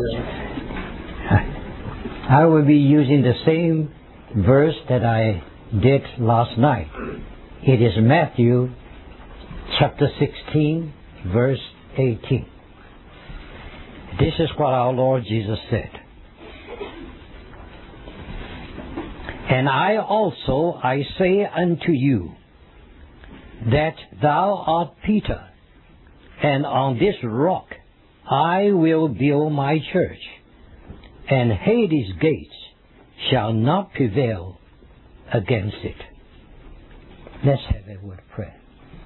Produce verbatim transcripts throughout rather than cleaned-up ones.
I will be using the same verse that I did last night. It is Matthew chapter sixteen, verse eighteen. This is what our Lord Jesus said. And I also, I say unto you, that thou art Peter, and on this rock I will build my church, and Hades' gates shall not prevail against it. Let's have a word of prayer.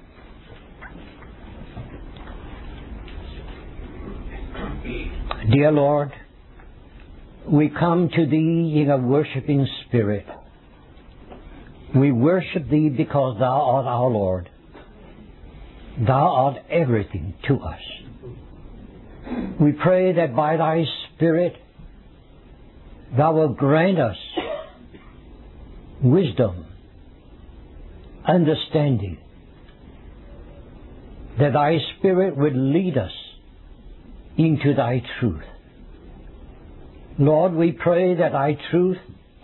Dear Lord, we come to Thee in a worshiping spirit. We worship Thee because Thou art our Lord. Thou art everything to us. We pray that by Thy Spirit Thou wilt grant us wisdom, understanding, that Thy Spirit would lead us into Thy truth. Lord, we pray that Thy truth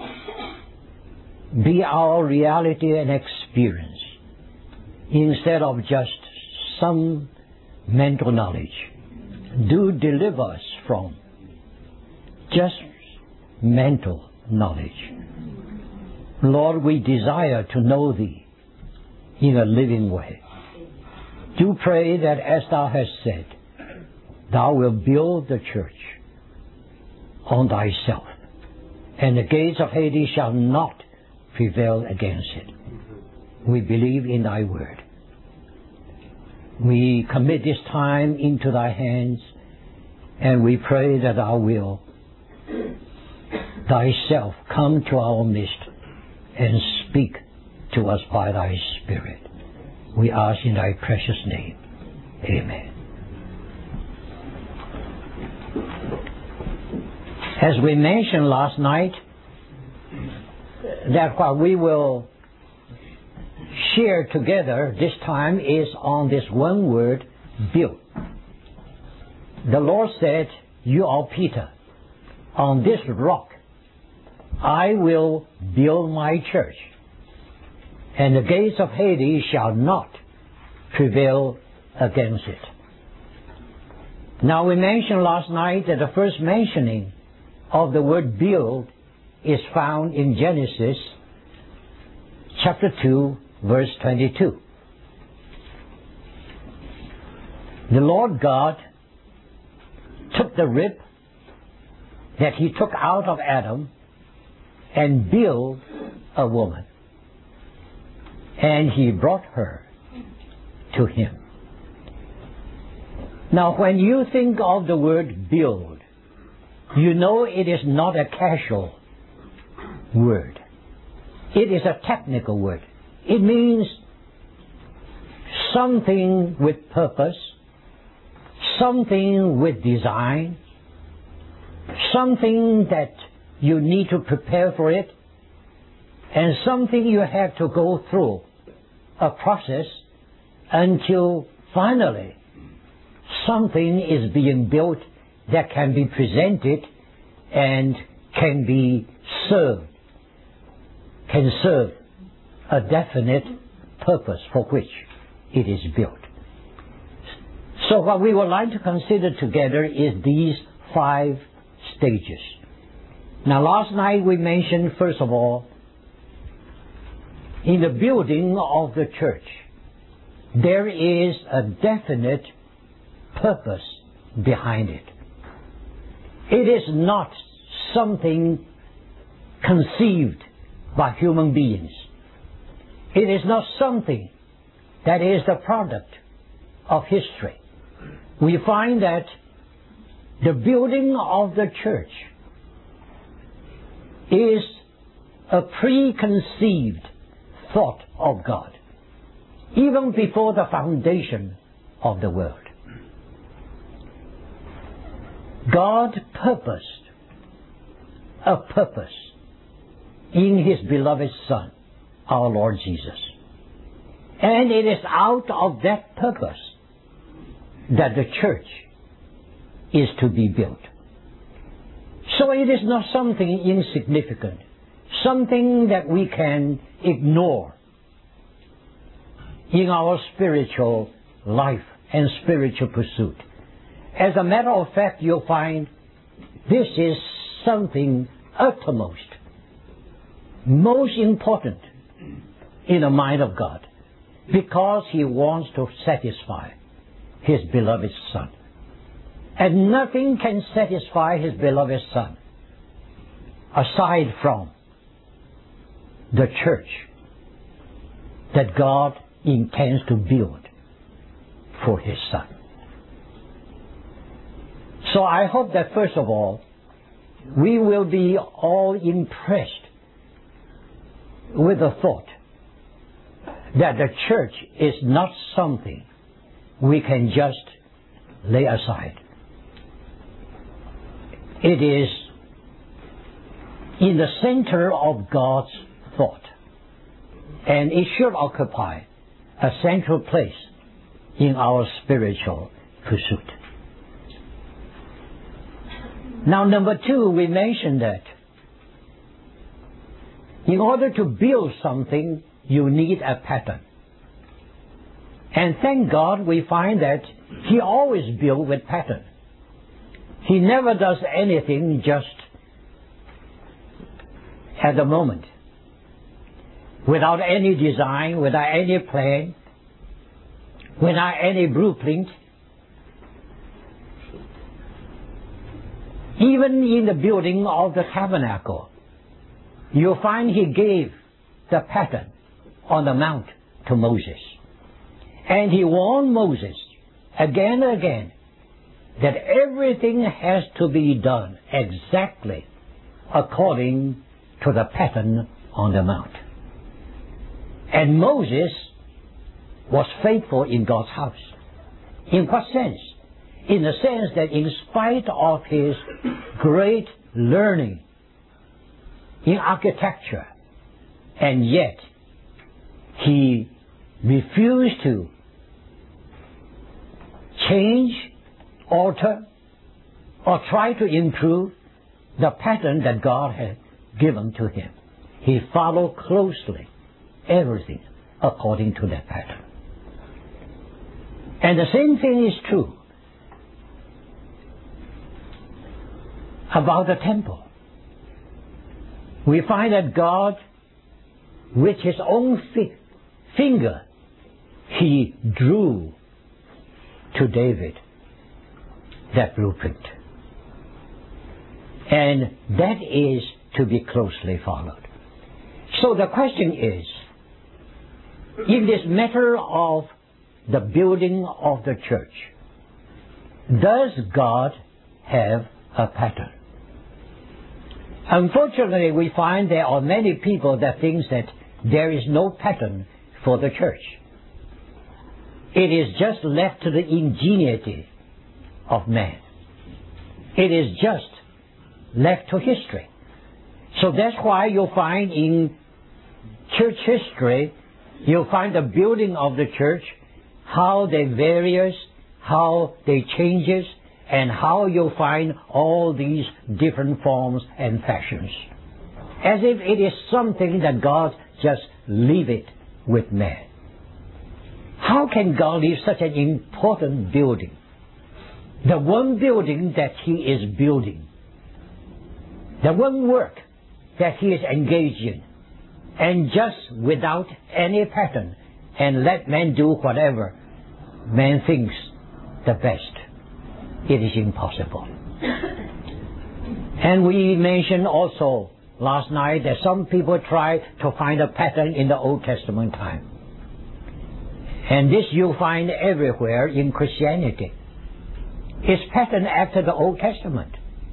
be our reality and experience instead of just some mental knowledge. Do deliver us from just mental knowledge. Lord, we desire to know Thee in a living way. Do pray that as Thou hast said, Thou wilt build the church on Thyself, and the gates of Hades shall not prevail against it. We believe in Thy word. We commit this time into Thy hands, and we pray that Thou will Thyself come to our midst and speak to us by Thy Spirit. We ask in Thy precious name. Amen. As we mentioned last night, that what we will share together this time is on this one word, build. The Lord said, you are Peter. On this rock I will build my church, and the gates of Hades shall not prevail against it. Now we mentioned last night that the first mentioning of the word build is found in Genesis chapter two, verse twenty-two. The Lord God took the rib that He took out of Adam and built a woman, and He brought her to Him. Now when you think of the word build, you know it is not a casual word. It is a technical word. It means something with purpose, something with design, something that you need to prepare for it, and something you have to go through a process until finally something is being built that can be presented and can be served, can serve a definite purpose for which it is built. So what we would like to consider together is these five stages. Now last night we mentioned, first of all, in the building of the church, there is a definite purpose behind it. It is not something conceived by human beings. It is not something that is the product of history. We find that the building of the church is a preconceived thought of God, even before the foundation of the world. God purposed a purpose in His beloved Son, our Lord Jesus. And it is out of that purpose that the church is to be built. So it is not something insignificant, something that we can ignore in our spiritual life and spiritual pursuit. As a matter of fact, you'll find this is something uttermost, most important in the mind of God, because He wants to satisfy His beloved Son. And nothing can satisfy His beloved Son aside from the church that God intends to build for His Son. So I hope that first of all, we will be all impressed with the thought that the church is not something we can just lay aside. It is in the center of God's thought, and it should occupy a central place in our spiritual pursuit. Now, number two, we mentioned that in order to build something, you need a pattern. And thank God we find that He always builds with pattern. He never does anything just at the moment, without any design, without any plan, without any blueprint. Even in the building of the tabernacle, you'll find He gave the pattern on the mount to Moses. And He warned Moses again and again that everything has to be done exactly according to the pattern on the mount. And Moses was faithful in God's house. In what sense? In the sense that in spite of his great learning in architecture, and yet he refused to change, alter, or try to improve the pattern that God had given to him. He followed closely everything according to that pattern. And the same thing is true about the temple. We find that God, with His own fi- finger, He drew to David that blueprint. And that is to be closely followed. So the question is, in this matter of the building of the church, does God have a pattern? Unfortunately, we find there are many people that think that there is no pattern for the church. It is just left to the ingenuity of man. It is just left to history. So that's why you'll find in church history, you'll find the building of the church, how they varies, how they changes, and how you'll find all these different forms and fashions. As if it is something that God just leave it with man. How can God leave such an important building? The one building that He is building. The one work that He is engaged in. And just without any pattern, and let man do whatever man thinks the best. It is impossible. And we mentioned also last night that some people try to find a pattern in the Old Testament time. And this you find everywhere in Christianity. It's patterned after the Old Testament.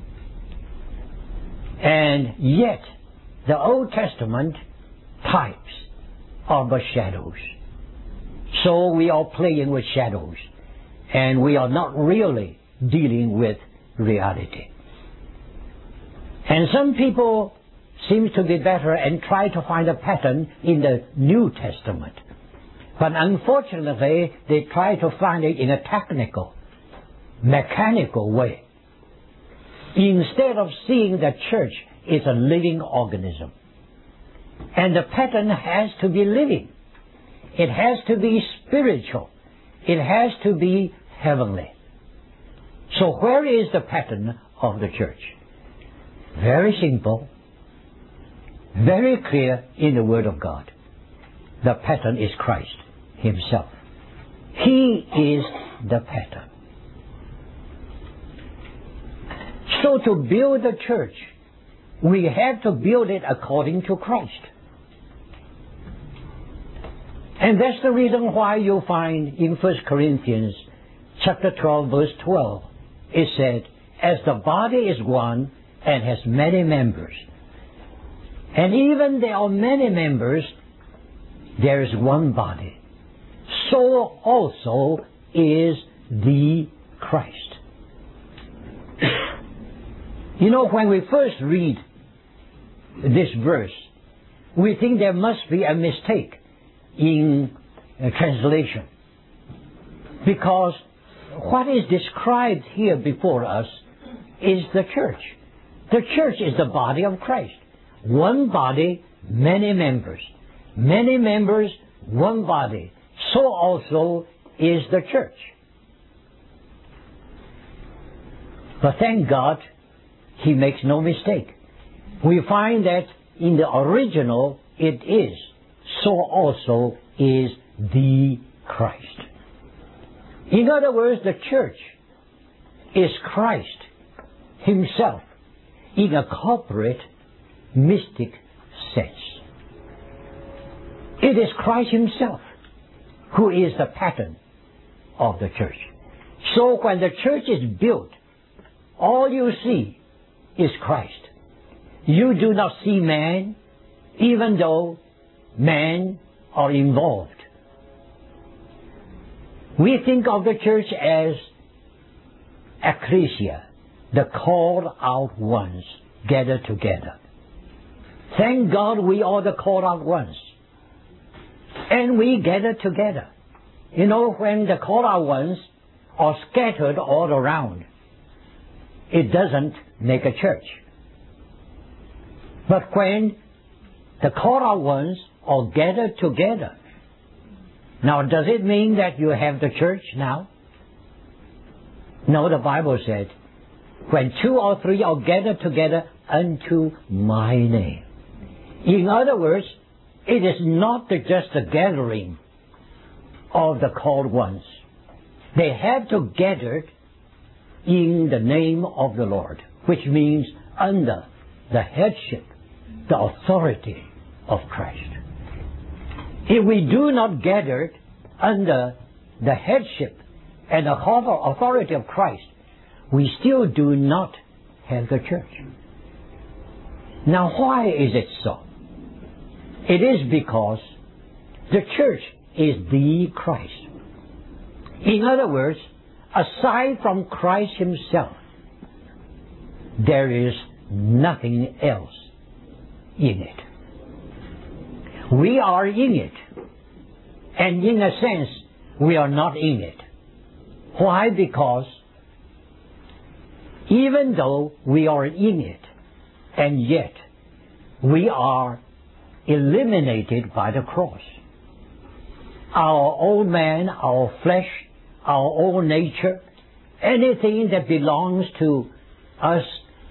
And yet, the Old Testament types are but shadows. So we are playing with shadows. And we are not really dealing with reality. And some people seem to be better and try to find a pattern in the New Testament. But unfortunately, they try to find it in a technical, mechanical way. instead of seeing the church is a living organism. And the pattern has to be living. It has to be spiritual. It has to be heavenly. So where is the pattern of the church? Very simple, very clear in the Word of God. The pattern is Christ Himself. He is the pattern. So to build the church, we have to build it according to Christ. And that's the reason why you find in First Corinthians chapter twelve, verse twelve, it said, as the body is one and has many members, and even there are many members, there is one body. So also is the Christ. You know, when we first read this verse, we think there must be a mistake in uh, translation. Because what is described here before us is the church. The church is the body of Christ. One body, many members. Many members, one body. So also is the church. But thank God, He makes no mistake. We find that in the original it is, so also is the Christ. In other words, the church is Christ Himself in a corporate, mystic sense. It is Christ Himself who is the pattern of the church. So when the church is built, all you see is Christ. You do not see man, even though men are involved. We think of the church as ecclesia, the called out ones gathered together. Thank God we are the called out ones. And we gather together. You know, when the called out ones are scattered all around, it doesn't make a church. But when the called out ones are gathered together, now does it mean that you have the church now? No, the Bible said, when two or three are gathered together unto my name. In other words, it is not just a gathering of the called ones. They have to gather in the name of the Lord, which means under the headship, the authority of Christ. If we do not gather under the headship and the authority of Christ, we still do not have the church. Now, why is it so? It is because the church is the Christ. In other words, aside from Christ Himself, there is nothing else in it. We are in it. And in a sense, we are not in it. Why? Because even though we are in it, and yet we are eliminated by the cross. Our old man, our flesh, our old nature, anything that belongs to us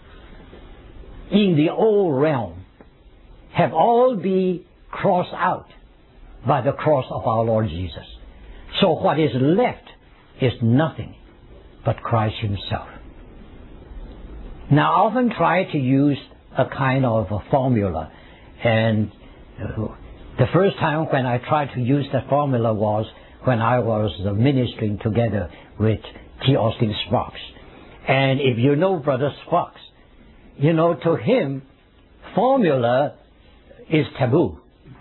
in the old realm have all been crossed out by the cross of our Lord Jesus. So what is left is nothing but Christ Himself. Now, I often try to use a kind of a formula, and the first time when I tried to use that formula was when I was ministering together with T. Austin Sparks. And if you know Brother Sparks, you know, to him, formula is taboo.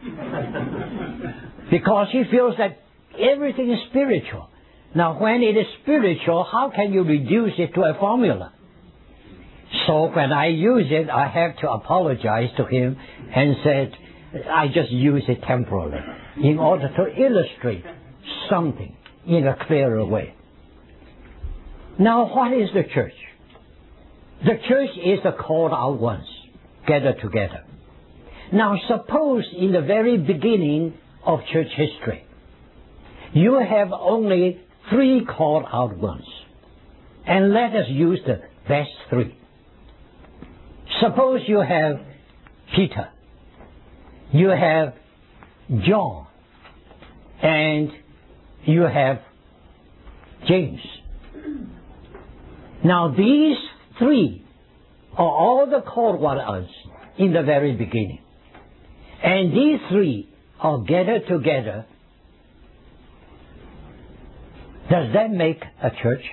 Because he feels that everything is spiritual. Now, when it is spiritual, how can you reduce it to a formula? So when I use it, I have to apologize to him and said, I just use it temporarily in order to illustrate something in a clearer way. Now, what is the church? The church is the called out ones, gathered together. Now suppose in the very beginning of church history, you have only three called out ones. And let us use the best three. Suppose you have Peter, you have John, and you have James. Now these three are all the called ones in the very beginning. And these three are gathered together. Does that make a church?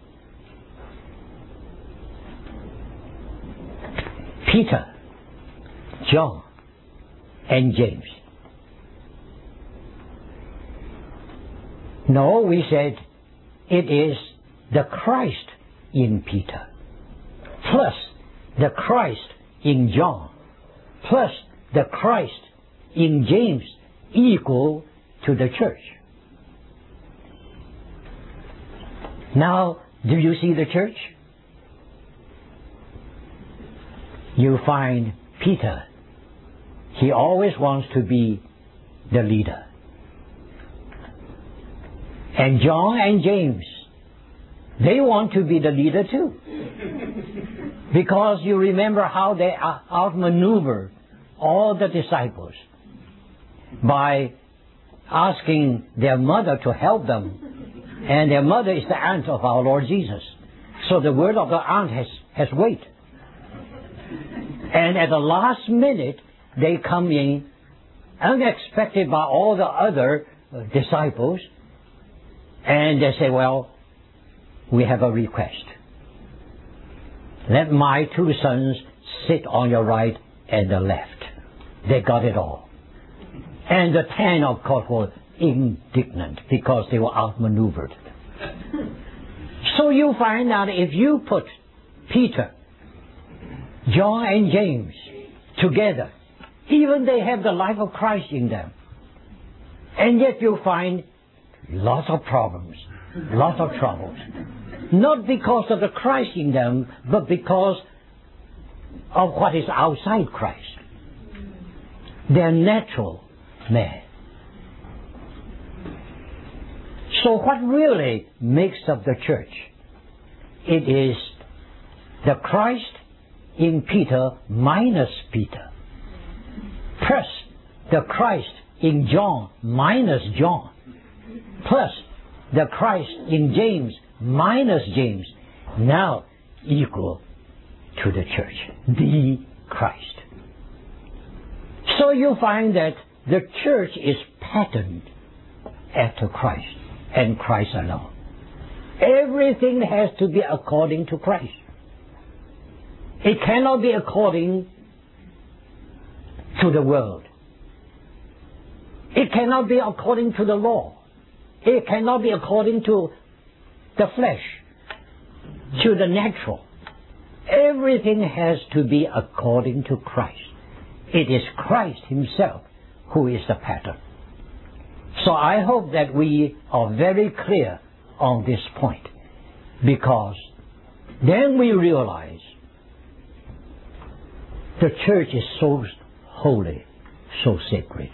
Peter, John, and James. No, we said it is the Christ in Peter, plus the Christ in John, plus the Christ in James, equal to the church. Now, do you see the church? You find Peter, he always wants to be the leader. And John and James, they want to be the leader too. Because you remember how they outmaneuvered all the disciples by asking their mother to help them. And their mother is the aunt of our Lord Jesus. So the word of the aunt has, has weight. And at the last minute, they come in, unexpected by all the other uh, disciples, and they say, well, we have a request. Let my two sons sit on your right and the left. They got it all. And the ten, of course, were indignant because they were outmaneuvered. So you find out if you put Peter, John and James together, even they have the life of Christ in them, and yet you find lots of problems, lots of troubles. Not because of the Christ in them, but because of what is outside Christ. They're natural man. So what really makes up the church? It is the Christ in Peter minus Peter, plus the Christ in John minus John, plus the Christ in James minus James, now equal to the church, the Christ. So you find that the church is patterned after Christ and Christ alone. Everything has to be according to Christ. It cannot be according to the world. It cannot be according to the law. It cannot be according to the flesh, to the natural. Everything has to be according to Christ. It is Christ Himself who is the pattern. So I hope that we are very clear on this point, because then we realize the church is so holy, so sacred.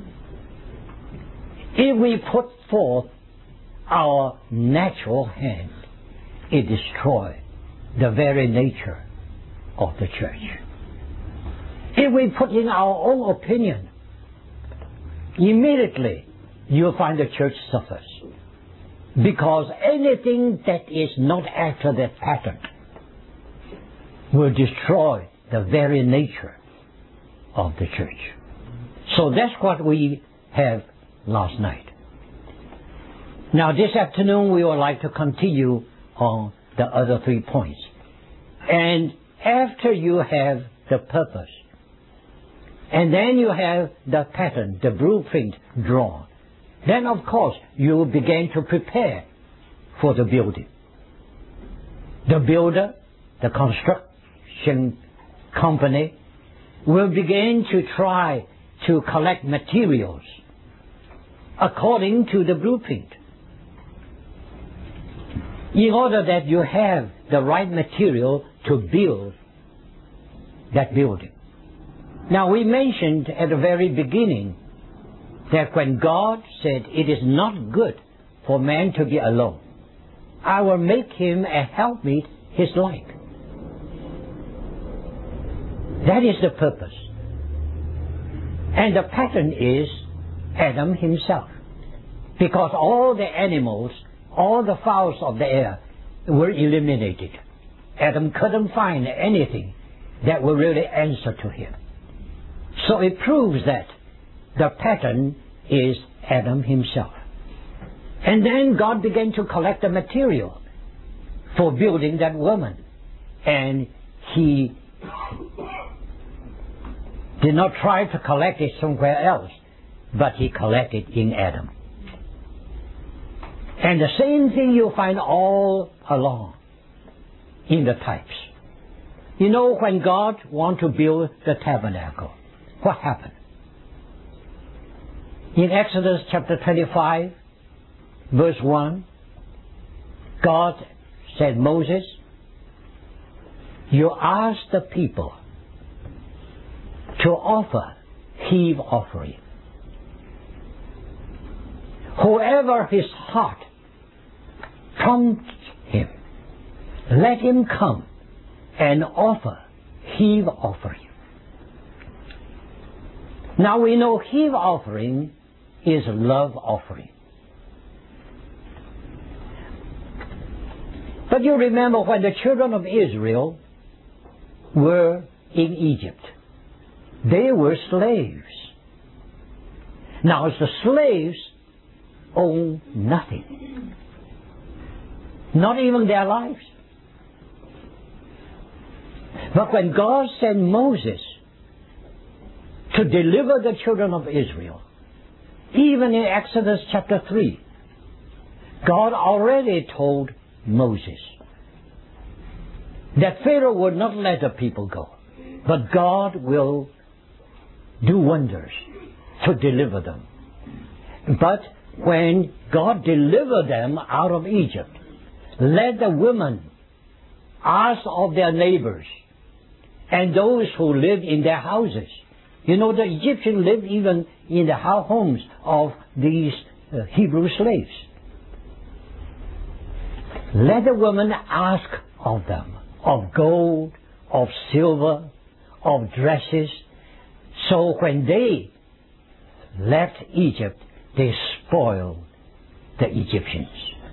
If we put forth our natural hand, it destroys the very nature of the church. If we put in our own opinion, immediately you'll find the church suffers. Because anything that is not after that pattern will destroy the very nature of the church. So that's what we have last night. Now this afternoon we would like to continue on the other three points. And after you have the purpose, and then you have the pattern, the blueprint drawn, then of course you begin to prepare for the building. The builder, the construction company, will begin to try to collect materials according to the blueprint, in order that you have the right material to build that building. Now, we mentioned at the very beginning that when God said, "It is not good for man to be alone, I will make him a helpmeet his like." That is the purpose. And the pattern is Adam himself. Because all the animals, all the fowls of the air were eliminated. Adam couldn't find anything that will really answer to him. So it proves that the pattern is Adam himself. And then God began to collect the material for building that woman. And he did not try to collect it somewhere else, but he collected in Adam. And the same thing you'll find all along in the types. You know, when God wanted to build the tabernacle, what happened? In Exodus chapter twenty-five, verse one, God said, "Moses, you ask the people to offer heave offering. Whoever his heart prompts him, let him come and offer heave offering." Now we know heave offering is love offering. But you remember when the children of Israel were in Egypt, they were slaves. Now the slaves own nothing, not even their lives. But when God sent Moses to deliver the children of Israel, even in Exodus chapter three, God already told Moses that Pharaoh would not let the people go, but God will do wonders to deliver them. But when God delivered them out of Egypt, let the women ask of their neighbors and those who lived in their houses. You know, the Egyptians lived even in the homes of these uh, Hebrew slaves. Let the women ask of them, of gold, of silver, of dresses. So when they left Egypt, they spoiled the Egyptians.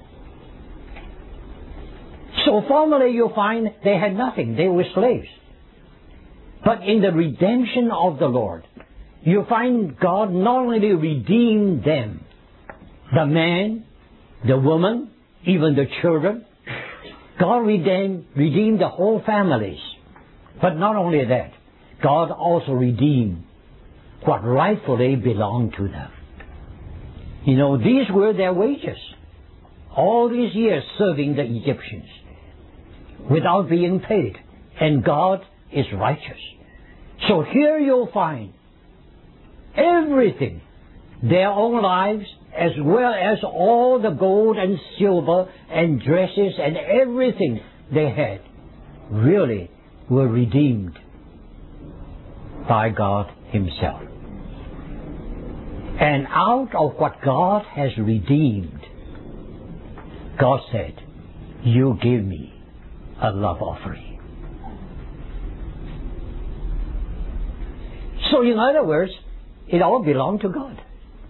So formerly you find they had nothing, they were slaves. But in the redemption of the Lord, you find God not only redeemed them, the man, the woman, even the children. God redeemed, redeemed the whole families. But not only that, God also redeemed what rightfully belonged to them. You know, these were their wages. All these years serving the Egyptians without being paid. And God is righteous. So here you'll find everything, their own lives, as well as all the gold and silver and dresses and everything they had, really were redeemed by God Himself. And out of what God has redeemed, God said, "You give me a love offering." So in other words, it all belonged to God.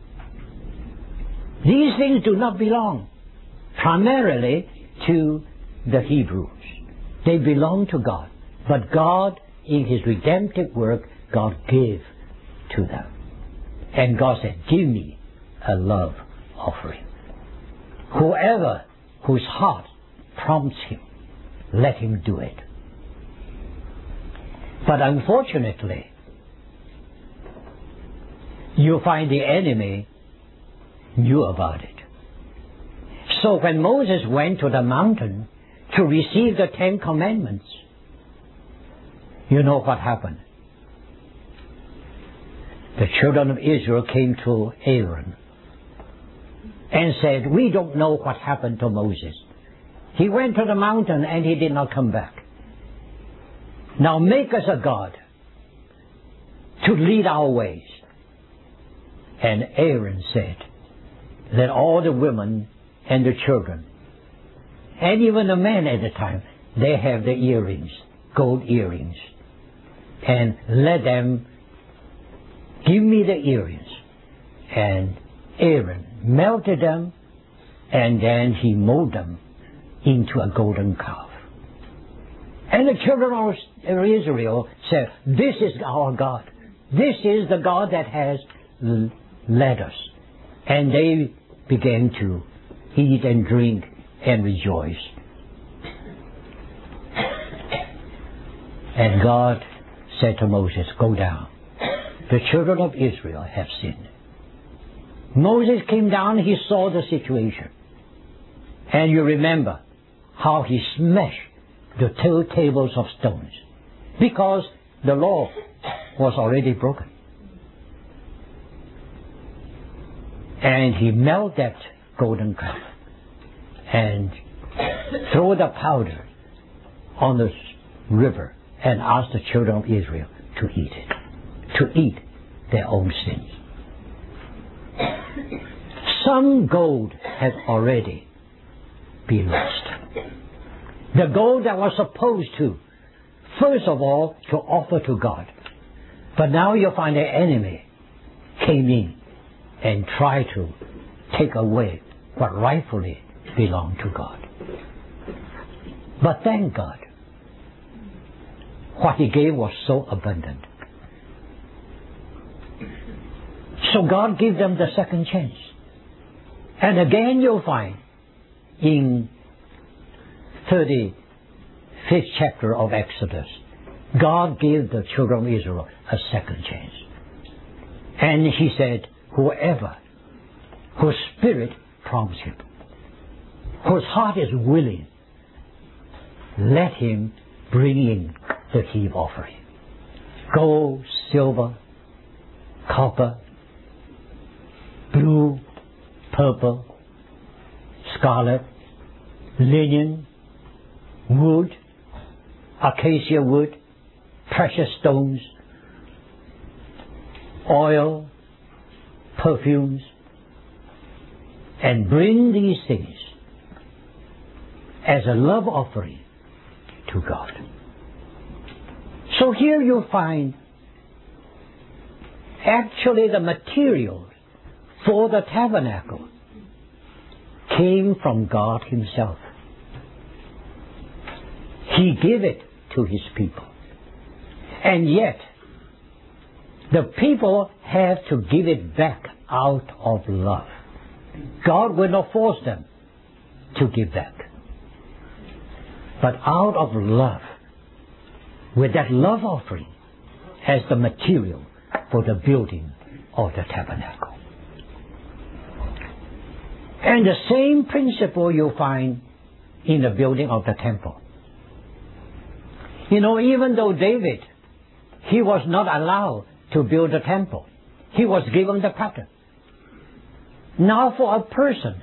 These things do not belong primarily to the Hebrews. They belong to God. But God, in His redemptive work, God gave to them. And God said, "Give me a love offering." Whoever whose heart prompts him, let him do it. But unfortunately, you find the enemy knew about it. So when Moses went to the mountain to receive the Ten Commandments, you know what happened? The children of Israel came to Aaron and said, "We don't know what happened to Moses. He went to the mountain and he did not come back." Now make us a god to lead our ways. And Aaron said, let all the women and the children, and even the men at the time, they have the earrings, gold earrings, and let them give me the earrings. And Aaron melted them, and then he molded them into a golden calf. And the children of Israel said, this is our God. This is the God that has led us. And they began to eat and drink and rejoice. And God said to Moses, go down. The children of Israel have sinned. Moses came down, he saw the situation. And you remember how he smashed the two tables of stones because the law was already broken. And he melted that golden calf and threw the powder on the river and asked the children of Israel to eat it, to eat their own sins. Some gold had already been lost. The gold that was supposed to, first of all, to offer to God. But now you find the enemy came in and tried to take away what rightfully belonged to God. But thank God, what He gave was so abundant. So God gave them the second chance. And again you'll find in thirty-fifth chapter of Exodus, God gave the children of Israel a second chance. And He said, whoever, whose spirit prompts him, whose heart is willing, let him bring in the heave offering. Gold, silver, copper, blue, purple, scarlet, linen, wood, acacia wood, precious stones, oil, perfumes, and bring these things as a love offering to God. So here you find actually the material for the tabernacle came from God Himself. He gave it to His people. And yet, the people have to give it back out of love. God will not force them to give back. But out of love, with that love offering as the material for the building of the tabernacle. And the same principle you'll find in the building of the temple. You know, even though David, he was not allowed to build a temple. He was given the pattern. Now for a person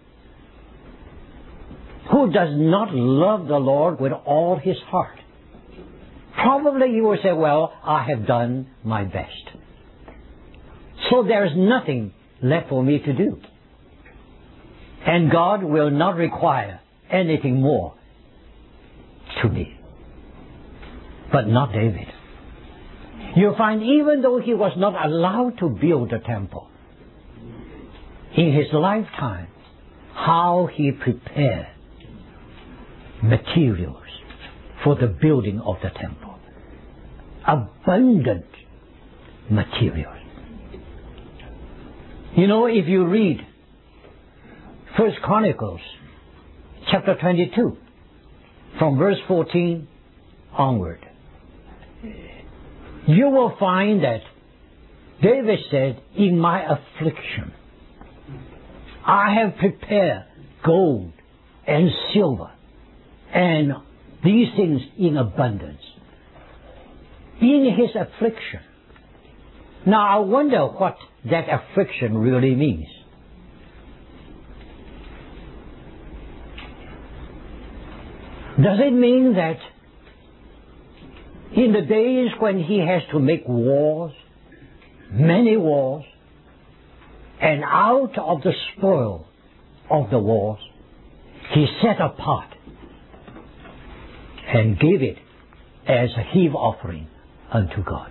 who does not love the Lord with all his heart, probably he will say, well, I have done my best. So there is nothing left for me to do. And God will not require anything more to me. But not David. You find even though he was not allowed to build a temple, in his lifetime, how he prepared materials for the building of the temple. Abundant materials. You know, if you read First Chronicles chapter twenty-two, from verse fourteen onward, you will find that David said, in my affliction, I have prepared gold and silver and these things in abundance. In his affliction. Now I wonder what that affliction really means. Does it mean that in the days when he has to make wars, many wars, and out of the spoil of the wars, he set apart and gave it as a heave offering unto God.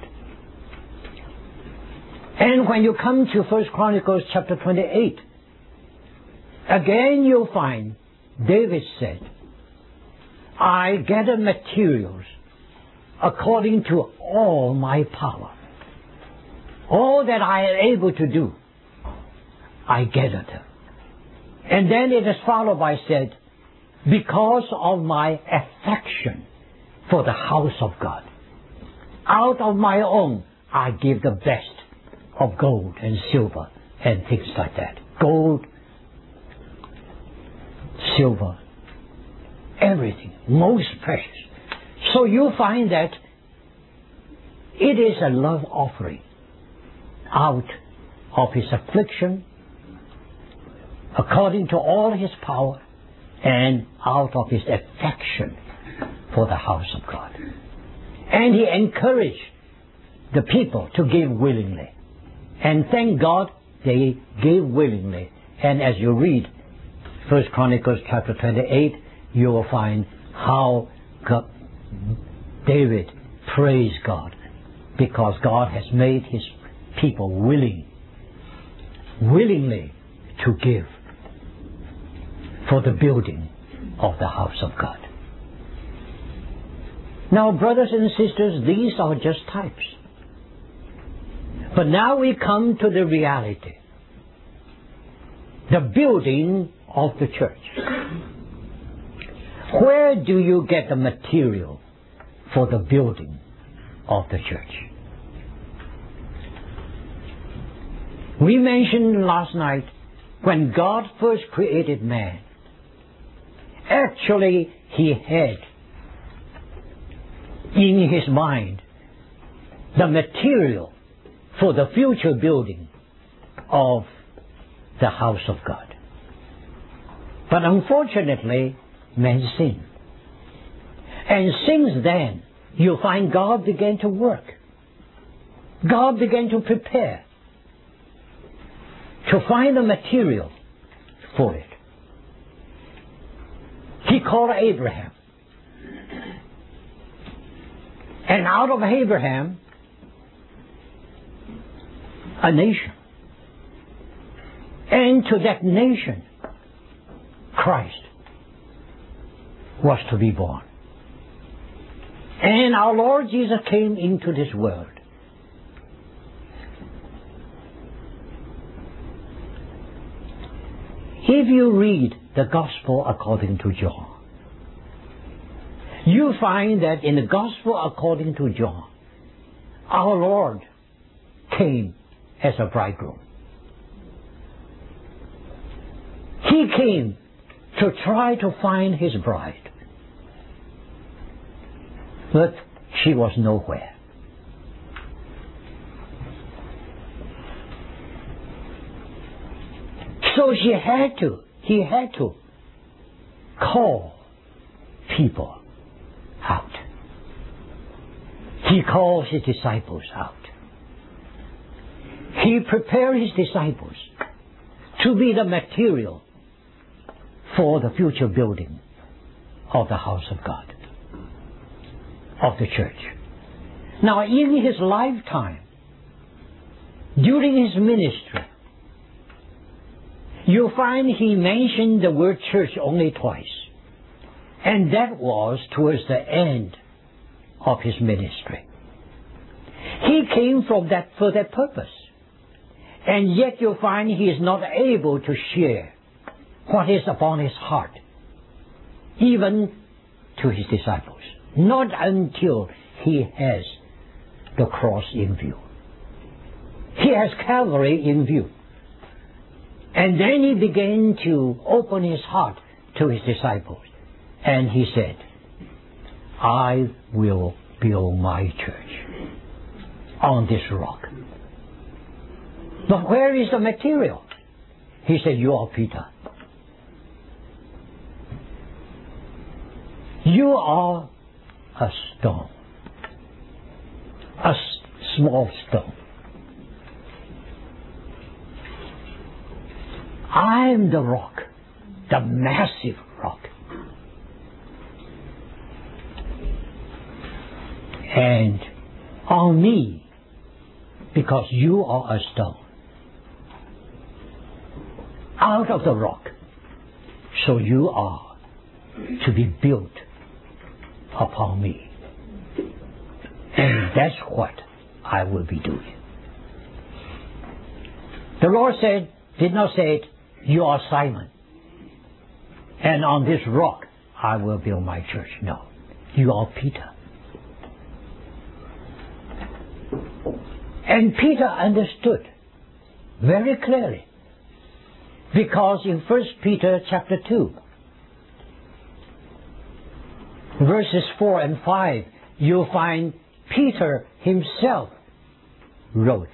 And when you come to First Chronicles chapter twenty-eight, again you'll find David said, I gather materials according to all my power. All that I am able to do, I gathered them. And then it is followed by said, because of my affection for the house of God, out of my own I give the best of gold and silver and things like that. Gold, silver, everything, most precious. So you find that it is a love offering out of his affliction, according to all his power, and out of his affection for the house of God. And he encouraged the people to give willingly. And thank God they gave willingly. And as you read First Chronicles chapter twenty-eight, you will find how God, David praised God, because God has made his people willing, willingly to give for the building of the house of God. Now, brothers and sisters, these are just types. But now we come to the reality, the building of the church. Where do you get the material for the building of the church? We mentioned last night, when God first created man, actually he had in his mind the material for the future building of the house of God. But unfortunately, man sinned. And since then, you find God began to work. God began to prepare to find the material for it. He called Abraham. And out of Abraham, a nation. And to that nation, Christ was to be born. And our Lord Jesus came into this world. If you read the Gospel according to John, you find that in the Gospel according to John, our Lord came as a bridegroom. He came to try to find his bride. But she was nowhere. So she had to, he had to call people out. He called his disciples out. He prepared his disciples to be the material for the future building of the house of God, of the church. Now, in his lifetime, during his ministry, you find he mentioned the word church only twice. And that was towards the end of his ministry. He came from that for that purpose. And yet you find he is not able to share what is upon his heart, even to his disciples. Not until he has the cross in view. He has Calvary in view. And then he began to open his heart to his disciples. And he said, I will build my church on this rock. But where is the material? He said, you are Peter. You are a stone. a s- small stone. I am the rock, the massive rock. And on me, because you are a stone, out of the rock, so you are to be built upon me. And that's what I will be doing. The Lord said, did not say it, you are Simon, and on this rock I will build my church. No, you are Peter. And Peter understood very clearly, because in First Peter chapter two, verses four and five, you'll find Peter himself wrote,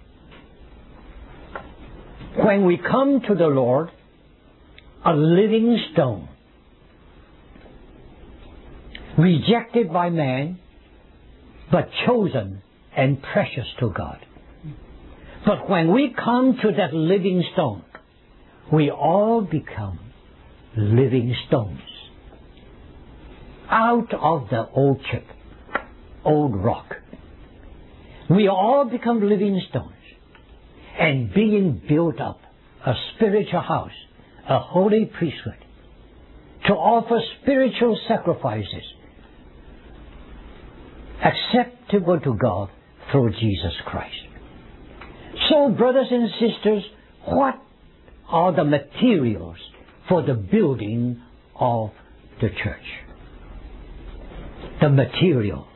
when we come to the Lord, a living stone, rejected by man, but chosen and precious to God. But when we come to that living stone, we all become living stones. Out of the old chip, old rock, we all become living stones, and being built up a spiritual house, a holy priesthood, to offer spiritual sacrifices acceptable to God through Jesus Christ. So, brothers and sisters, what are the materials for the building of the church? The material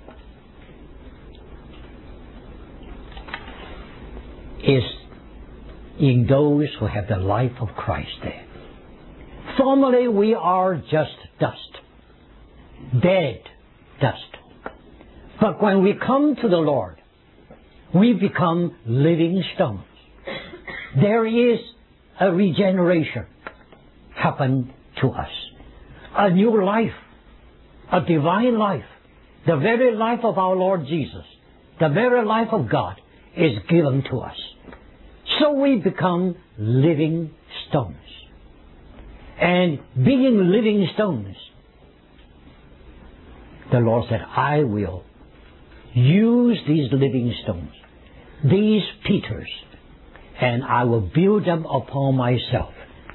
is in those who have the life of Christ there. Formerly we are just dust, dead dust. But when we come to the Lord, we become living stones. There is a regeneration happen to us. A new life, a divine life, the very life of our Lord Jesus, the very life of God is given to us. So we become living stones. And being living stones, the Lord said, I will use these living stones, these Peters, and I will build them upon myself.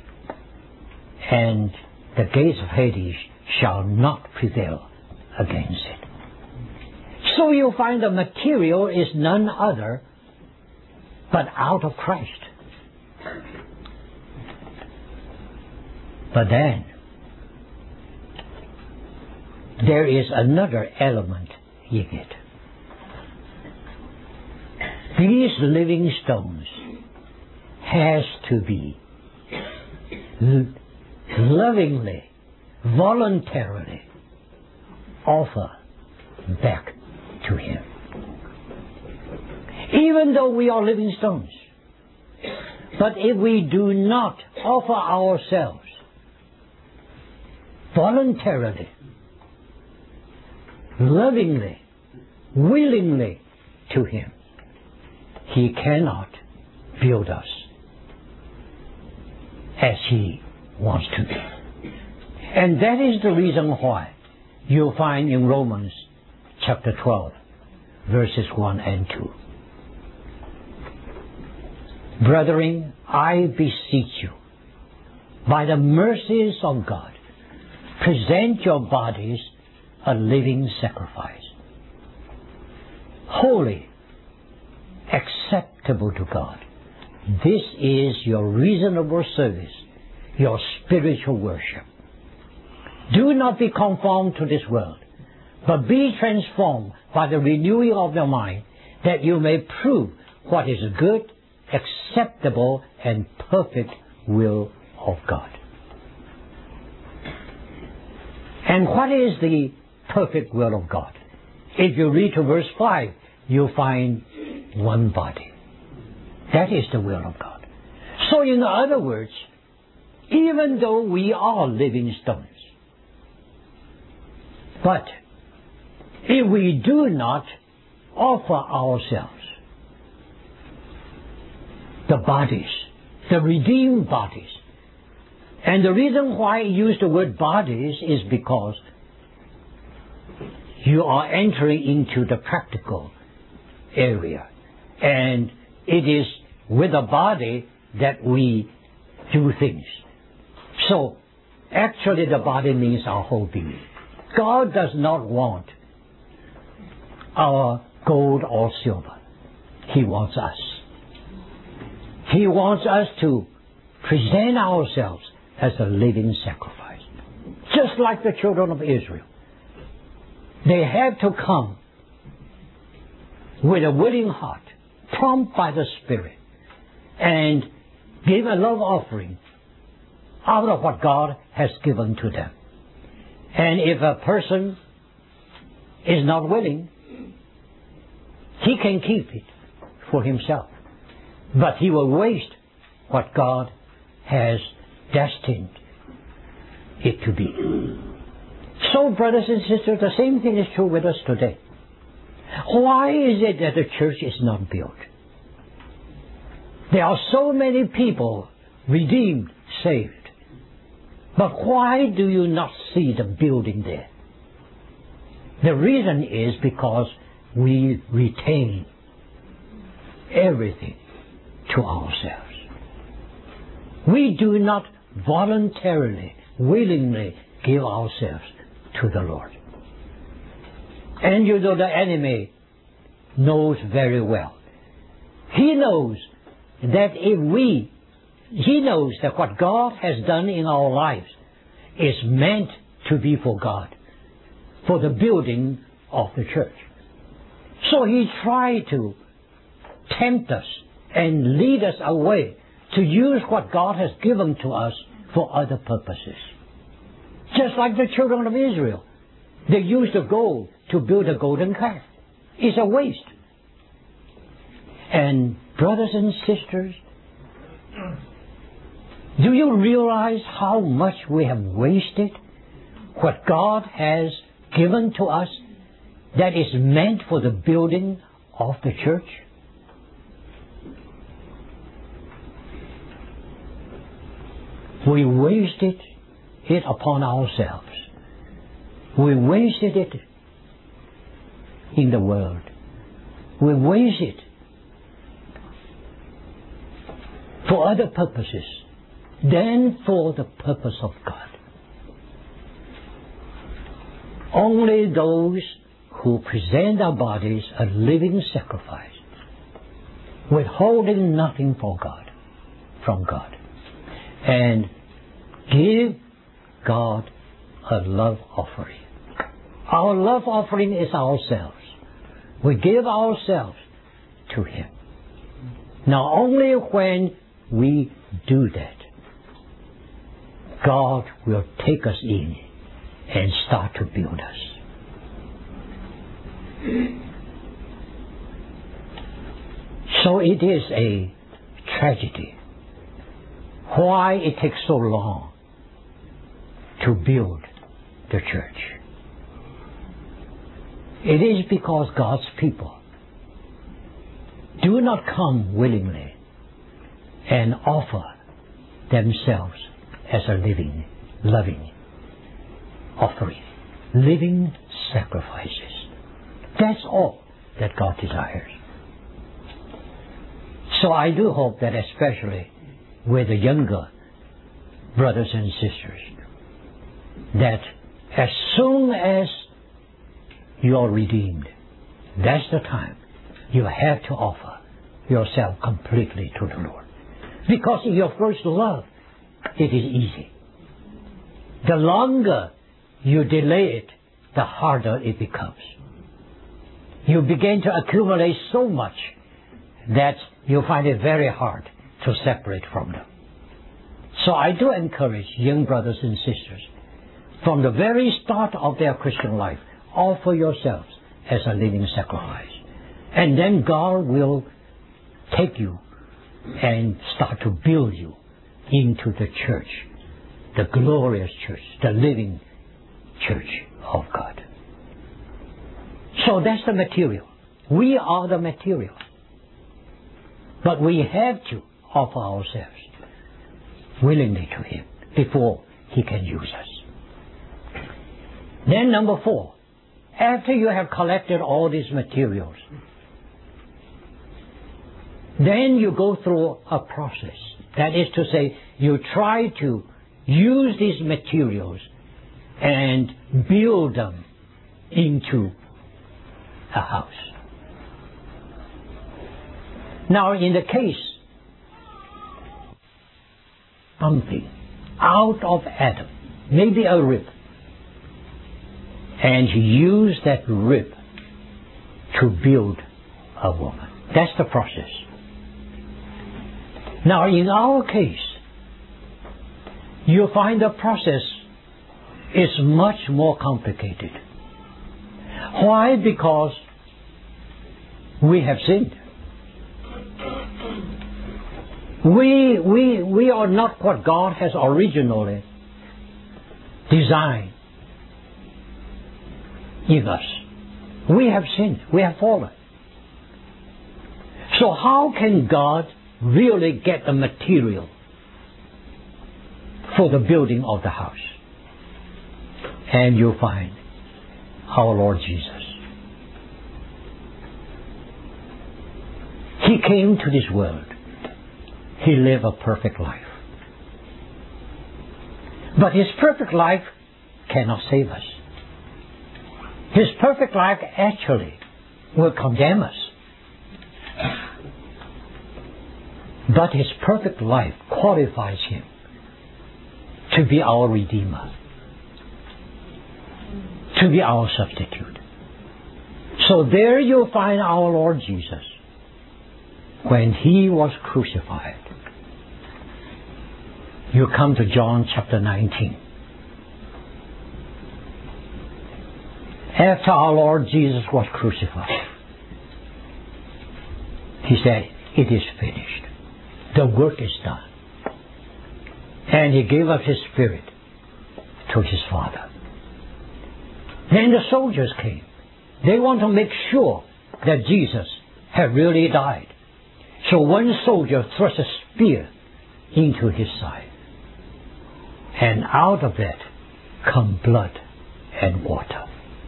And the gates of Hades shall not prevail against it. So you'll find the material is none other but out of Christ. But then, there is another element in it. These living stones has to be lovingly, voluntarily offered back to Him. Even though we are living stones, but if we do not offer ourselves voluntarily, lovingly, willingly to Him, He cannot build us as He wants to be. And that is the reason why you'll find in Romans chapter twelve, verses one and two. Brethren, I beseech you, by the mercies of God, present your bodies a living sacrifice, holy, acceptable to God. This is your reasonable service, your spiritual worship. Do not be conformed to this world, but be transformed by the renewing of your mind, that you may prove what is good, acceptable, and perfect will of God. And what is the perfect will of God? If you read to verse five, you'll find one body. That is the will of God. So in other words, even though we are living stones, but if we do not offer ourselves, the bodies, the redeemed bodies. And the reason why I use the word bodies is because you are entering into the practical area. And it is with the body that we do things. So, actually the body means our whole being. God does not want our gold or silver. He wants us. He wants us to present ourselves as a living sacrifice. Just like the children of Israel. They had to come with a willing heart, prompted by the Spirit, and give a love offering out of what God has given to them. And if a person is not willing, he can keep it for himself. But he will waste what God has destined it to be. So, brothers and sisters, the same thing is true with us today. Why is it that the church is not built? There are so many people redeemed, saved. But why do you not see the building there? The reason is because we retain everything to ourselves. We do not voluntarily, willingly give ourselves to the Lord. And you know the enemy knows very well. He knows that if we, he knows that what God has done in our lives is meant to be for God, for the building of the church. So he tried to tempt us and lead us away to use what God has given to us for other purposes. Just like the children of Israel. They used the gold to build a golden calf. It's a waste. And brothers and sisters, do you realize how much we have wasted what God has given to us that is meant for the building of the church? We wasted it upon ourselves. We wasted it in the world. We wasted it for other purposes than for the purpose of God. Only those who present their bodies a living sacrifice, withholding nothing for God, from God, and give God a love offering. Our love offering is ourselves. We give ourselves to Him. Now only when we do that, God will take us in and start to build us. So it is a tragedy why it takes so long to build the church. It is because God's people do not come willingly and offer themselves as a living, loving offering, living sacrifices. That's all that God desires. So I do hope that especially with the younger brothers and sisters, that as soon as you are redeemed, that's the time you have to offer yourself completely to the Lord. Because in your first love, it is easy. The longer you delay it, the harder it becomes. You begin to accumulate so much that you find it very hard to separate from them. So I do encourage young brothers and sisters, from the very start of their Christian life, offer yourselves as a living sacrifice. And then God will take you and start to build you into the church, the glorious church, the living church of God. So that's the material We are the material. But we have to offer ourselves willingly to Him before He can use us. Then number four, after you have collected all these materials, then you go through a process. That is to say, you try to use these materials and build them into a house. Now, in the case, something out of Adam, maybe a rib, and he used that rib to build a woman. That's the process. Now, in our case, you find the process is much more complicated. Why? Because we have sinned. We, we, we are not what God has originally designed in us. We have sinned. We have fallen. So how can God really get the material for the building of the house? And you find our Lord Jesus. He came to this world. He lived a perfect life. But His perfect life cannot save us. His perfect life actually will condemn us. But His perfect life qualifies Him to be our Redeemer, to be our substitute. So there you find our Lord Jesus when He was crucified. You come to John chapter nineteen. After our Lord Jesus was crucified, He said, "It is finished. The work is done." And He gave up His Spirit to His Father. Then the soldiers came. They want to make sure that Jesus had really died. So one soldier thrust a spear into His side. And out of that come blood and water.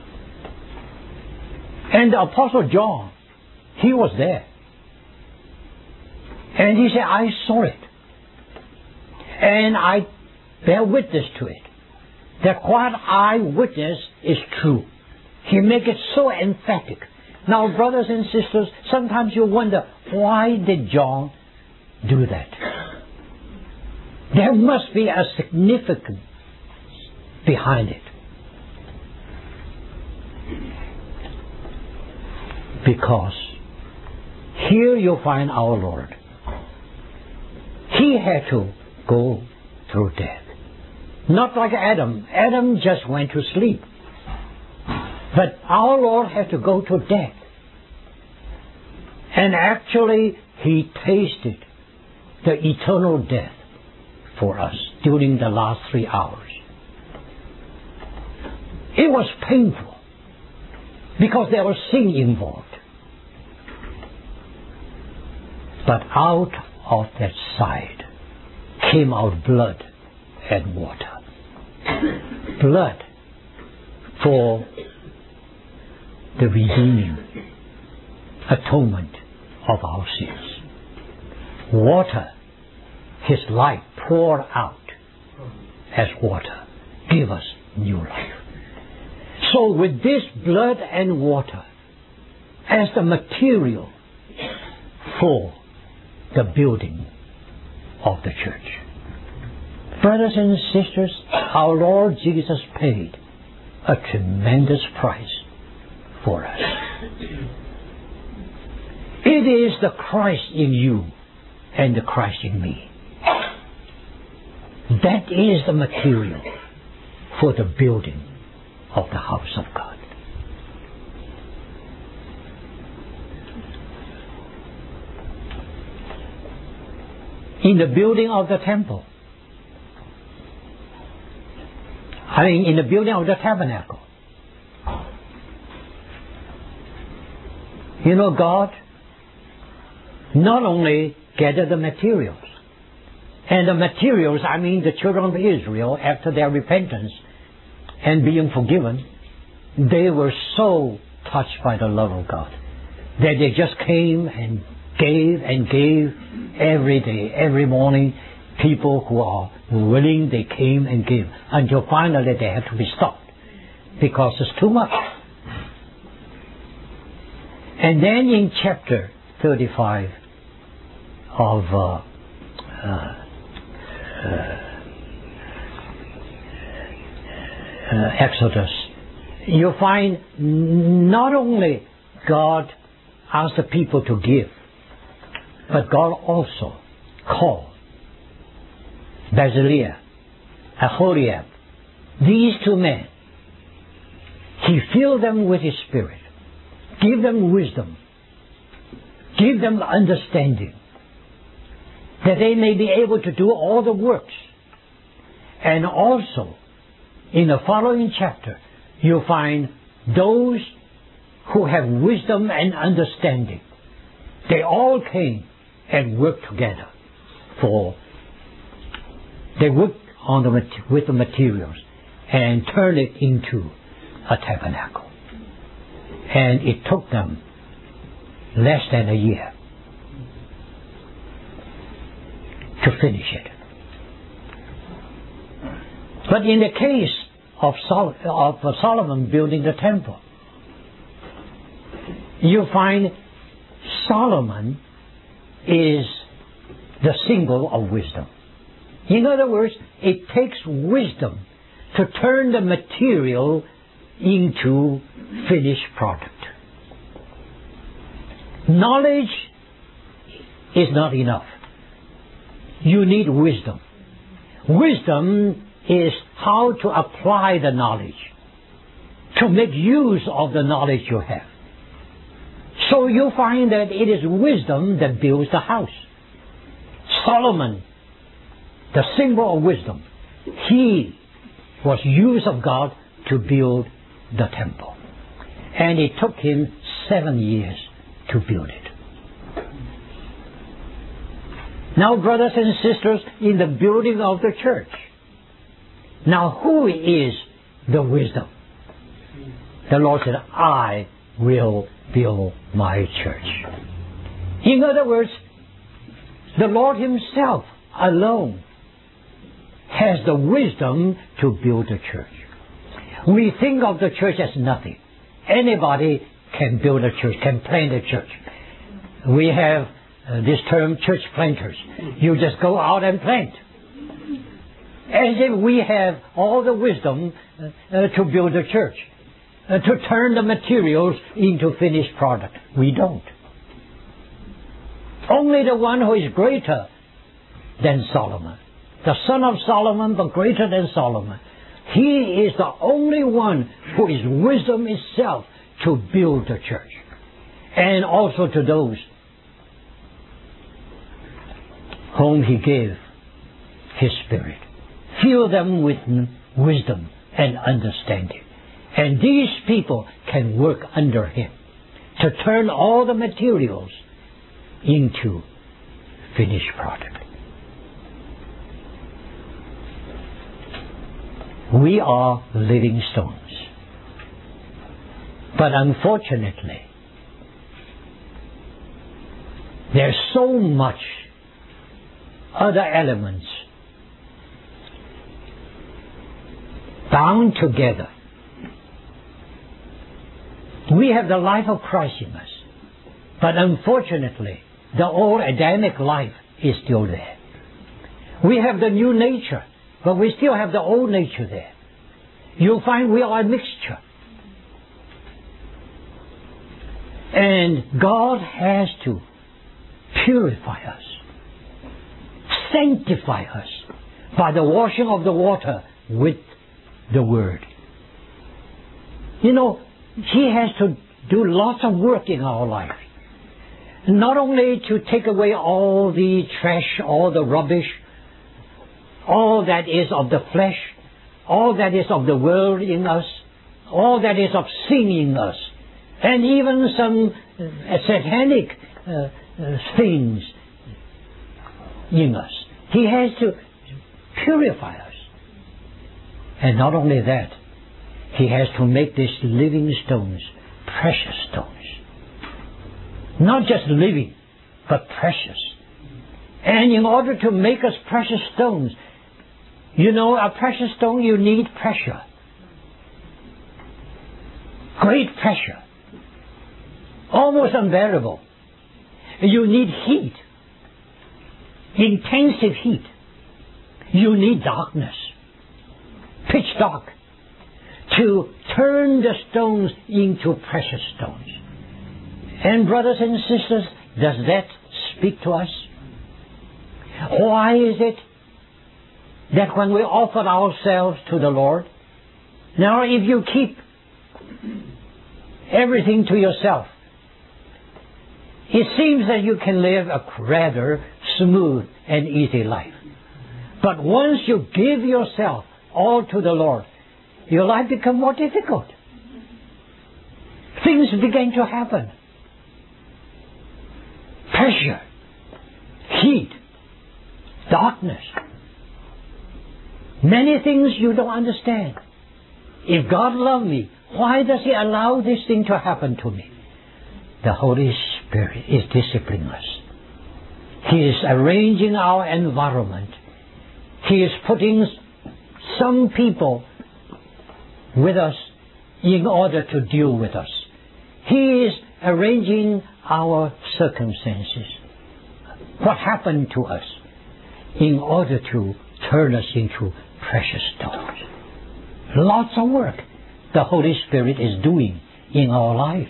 And the Apostle John, he was there. And he said, "I saw it. And I bear witness to it. That what I witness is true." He makes it so emphatic. Now, brothers and sisters, sometimes you wonder, why did John do that? There must be a significance behind it. Because here you find our Lord. He had to go through death. Not like Adam. Adam just went to sleep. But our Lord had to go to death. And actually, He tasted the eternal death for us during the last three hours. It was painful because there was sin involved. But out of that side came out blood and water. Blood for the redeeming atonement of our sins. Water, His life poured out as water, give us new life. So with this blood and water as the material for the building of the church. Brothers and sisters, our Lord Jesus paid a tremendous price for us. It is the Christ in you and the Christ in me. That is the material for the building of the house of God. In the building of the temple, I mean in the building of the tabernacle, You know, God not only gathered the materials, and the materials, I mean the children of Israel, after their repentance and being forgiven, they were so touched by the love of God that they just came and gave and gave every day, every morning. People who are willing, they came and gave until finally they had to be stopped because it's too much. And then in chapter thirty-five of uh, uh, uh, uh, Exodus, you find not only God asked the people to give, but God also called Bezalel, Aholiab, these two men. He filled them with His Spirit, give them wisdom, give them understanding, that they may be able to do all the works. And also, in the following chapter, you'll find those who have wisdom and understanding. They all came and worked together for, they worked on the, with the materials and turned it into a tabernacle. And it took them less than a year to finish it. But in the case of, Sol- of Solomon building the temple, you find Solomon is the symbol of wisdom. In other words, it takes wisdom to turn the material into finished product. Knowledge is not enough. You need wisdom. Wisdom is how to apply the knowledge, to make use of the knowledge you have. So you find that it is wisdom that builds the house. Solomon, the symbol of wisdom, he was used of God to build the temple. And it took him seven years to build it. Now, brothers and sisters, in the building of the church, now who is the wisdom? The Lord said, I will build my church. In other words, the Lord Himself alone has the wisdom to build a church. We think of the church as nothing. Anybody can build a church, can plant a church. We have uh, this term, church planters. You just go out and plant. As if we have all the wisdom uh, uh, to build a church, uh, to turn the materials into finished product. We don't. Only the one who is greater than Solomon, the son of Solomon, but greater than Solomon, he is the only one who is wisdom itself to build the church. And also to those whom He gave His Spirit. Fill them with wisdom and understanding. And these people can work under Him to turn all the materials into finished product. We are living stones. But unfortunately, there's so much other elements bound together. We have the life of Christ in us, but unfortunately, the old Adamic life is still there. We have the new nature, but we still have the old nature there. You'll find we are a mixture. And God has to purify us, sanctify us by the washing of the water with the Word. You know, He has to do lots of work in our life. Not only to take away all the trash, all the rubbish, all that is of the flesh, all that is of the world in us, all that is of sin in us, and even some uh, satanic uh, uh, things in us. He has to purify us. And not only that, He has to make these living stones precious stones. Not just living, but precious. And in order to make us precious stones, you know, a precious stone, you need pressure. Great pressure. Almost unbearable. You need heat. Intensive heat. You need darkness. Pitch dark. To turn the stones into precious stones. And brothers and sisters, does that speak to us? Why is it that when we offer ourselves to the Lord, now if you keep everything to yourself, it seems that you can live a rather smooth and easy life. But once you give yourself all to the Lord, your life becomes more difficult. Things begin to happen. Pressure, heat, darkness. Many things you don't understand. If God loved me, why does He allow this thing to happen to me? The Holy Spirit is disciplining us. He is arranging our environment. He is putting some people with us in order to deal with us. He is arranging our circumstances, what happened to us, in order to turn us into precious stones. Lots of work the Holy Spirit is doing in our lives.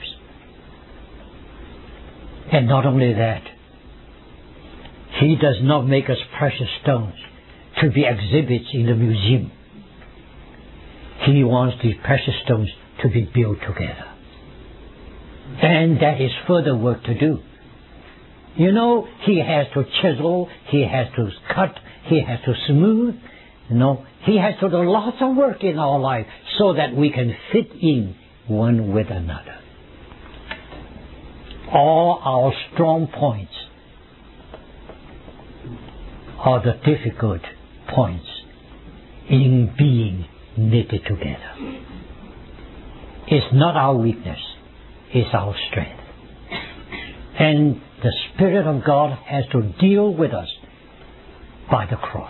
And not only that, He does not make us precious stones to be exhibits in the museum. He wants these precious stones to be built together. And that is further work to do. You know, He has to chisel, He has to cut, He has to smooth. You know, He has to do lots of work in our life so that we can fit in one with another. All our strong points are the difficult points in being knitted together. It's not our weakness, it's our strength. And the Spirit of God has to deal with us by the cross.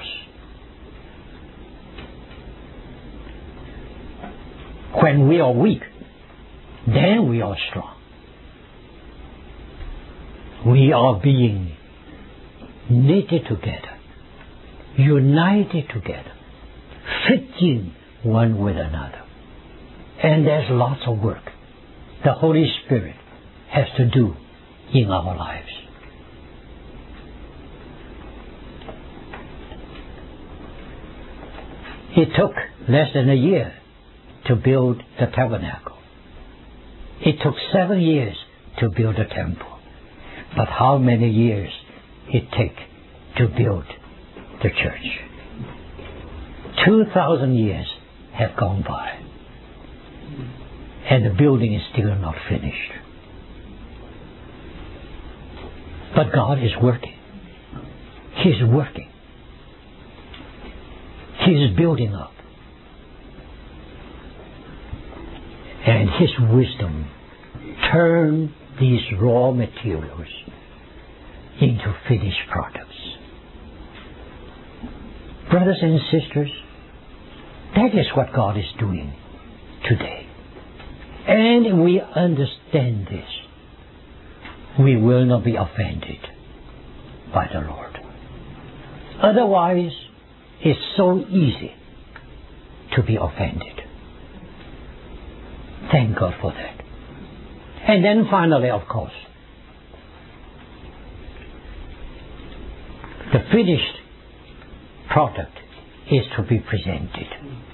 When we are weak, then we are strong. We are being knitted together, united together, fitting one with another. And there's lots of work the Holy Spirit has to do in our lives. It took less than a year to build the tabernacle. It took seven years to build the temple. But how many years it take to build the church? Two thousand years have gone by, and the building is still not finished. But God is working. He's working. He's building up. And His wisdom turn these raw materials into finished products. Brothers and sisters, that is what God is doing today. And we understand this. We will not be offended by the Lord. Otherwise, it's so easy to be offended. Thank God for that. And then finally, of course, the finished product is to be presented.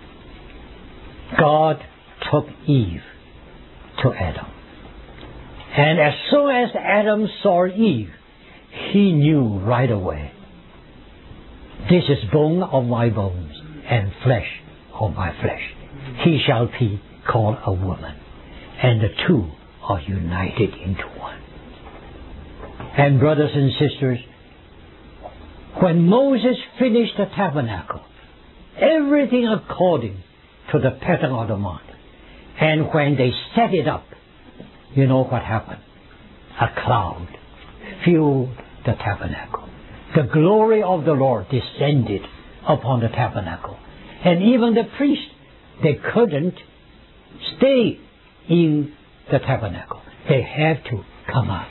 God took Eve to Adam. And as soon as Adam saw Eve, he knew right away, this is bone of my bones and flesh of my flesh. He shall be called a woman. And the two are united into one. And brothers and sisters, when Moses finished the tabernacle, everything according to the pattern of the mount, and when they set it up, you know what happened? A cloud filled the tabernacle. The glory of the Lord descended upon the tabernacle. And even the priests, they couldn't stay in the tabernacle. They had to come out.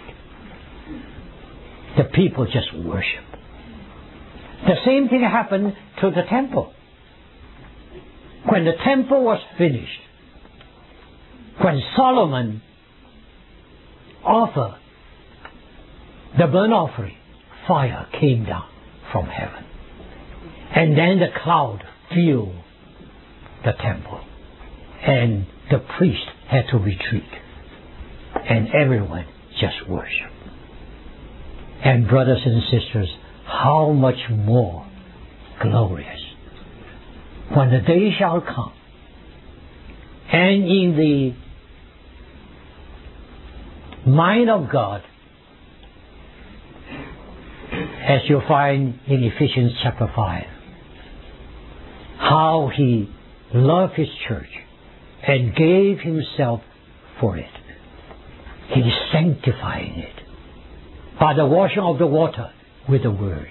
The people just worship. The same thing happened to the temple. When the temple was finished, when Solomon offered the burnt offering, fire came down from heaven. And then the cloud filled the temple. And the priest had to retreat. And everyone just worshiped. And brothers and sisters, how much more glorious when the day shall come, and in the mind of God, as you find in Ephesians chapter five, how He loved His church and gave Himself for it. He is sanctifying it by the washing of the water with the Word,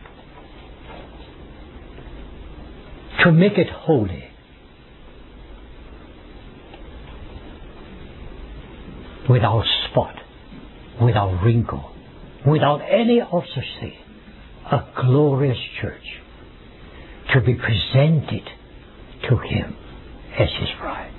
to make it holy, without spot, without wrinkle, without any of such thing. A glorious church to be presented to Him as His bride.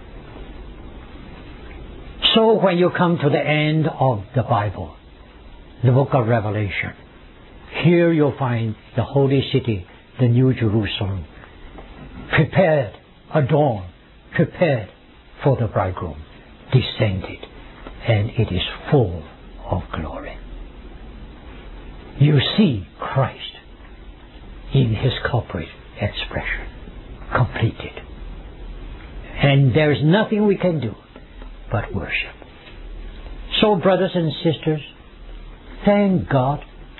So when you come to the end of the Bible, the book of Revelation, here you'll find the holy city, the New Jerusalem, prepared, adorned, prepared for the bridegroom, descended, and it is full of glory. You see Christ in His corporate expression, completed. And there is nothing we can do but worship. So, brothers and sisters, thank God.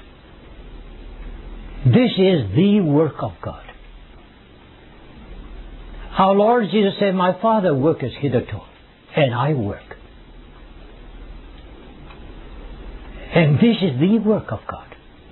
This is the work of God. Our Lord Jesus said, "My Father worketh hitherto, and I work." And this is the work of God.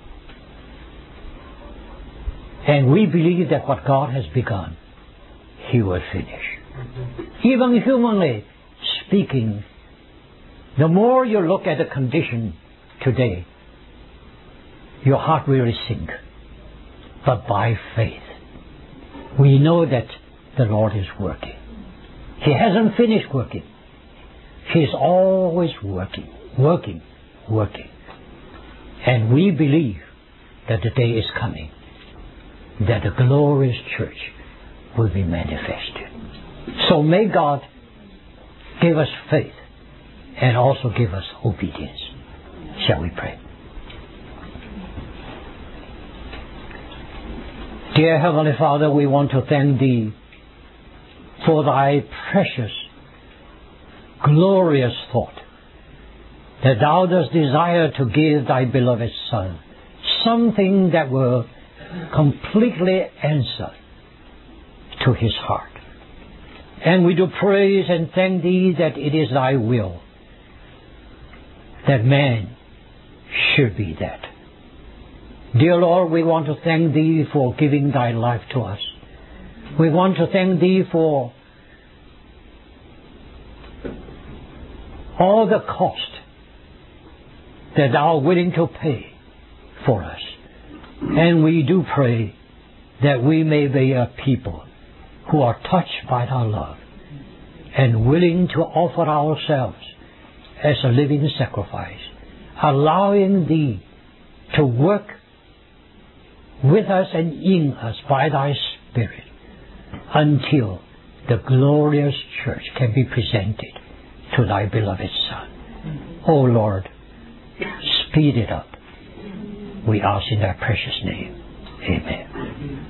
And we believe that what God has begun, He will finish. Even humanly speaking, the more you look at the condition today, your heart will sink. But by faith, we know that the Lord is working. He hasn't finished working. He is always working, working, working. And we believe that the day is coming that the glorious church will be manifested. So may God give us faith and also give us obedience. Shall we pray? Dear Heavenly Father, we want to thank Thee for Thy precious, glorious thought that Thou dost desire to give Thy beloved Son something that will completely answer to His heart. And we do praise and thank Thee that it is Thy will that man should be that. Dear Lord, we want to thank Thee for giving Thy life to us. We want to thank Thee for all the cost that Thou are willing to pay for us. And we do pray that we may be a people who are touched by Thy love and willing to offer ourselves as a living sacrifice, allowing Thee to work with us and in us by Thy Spirit until the glorious church can be presented to Thy beloved Son. Oh Lord, speed it up. We ask in Thy precious name. Amen.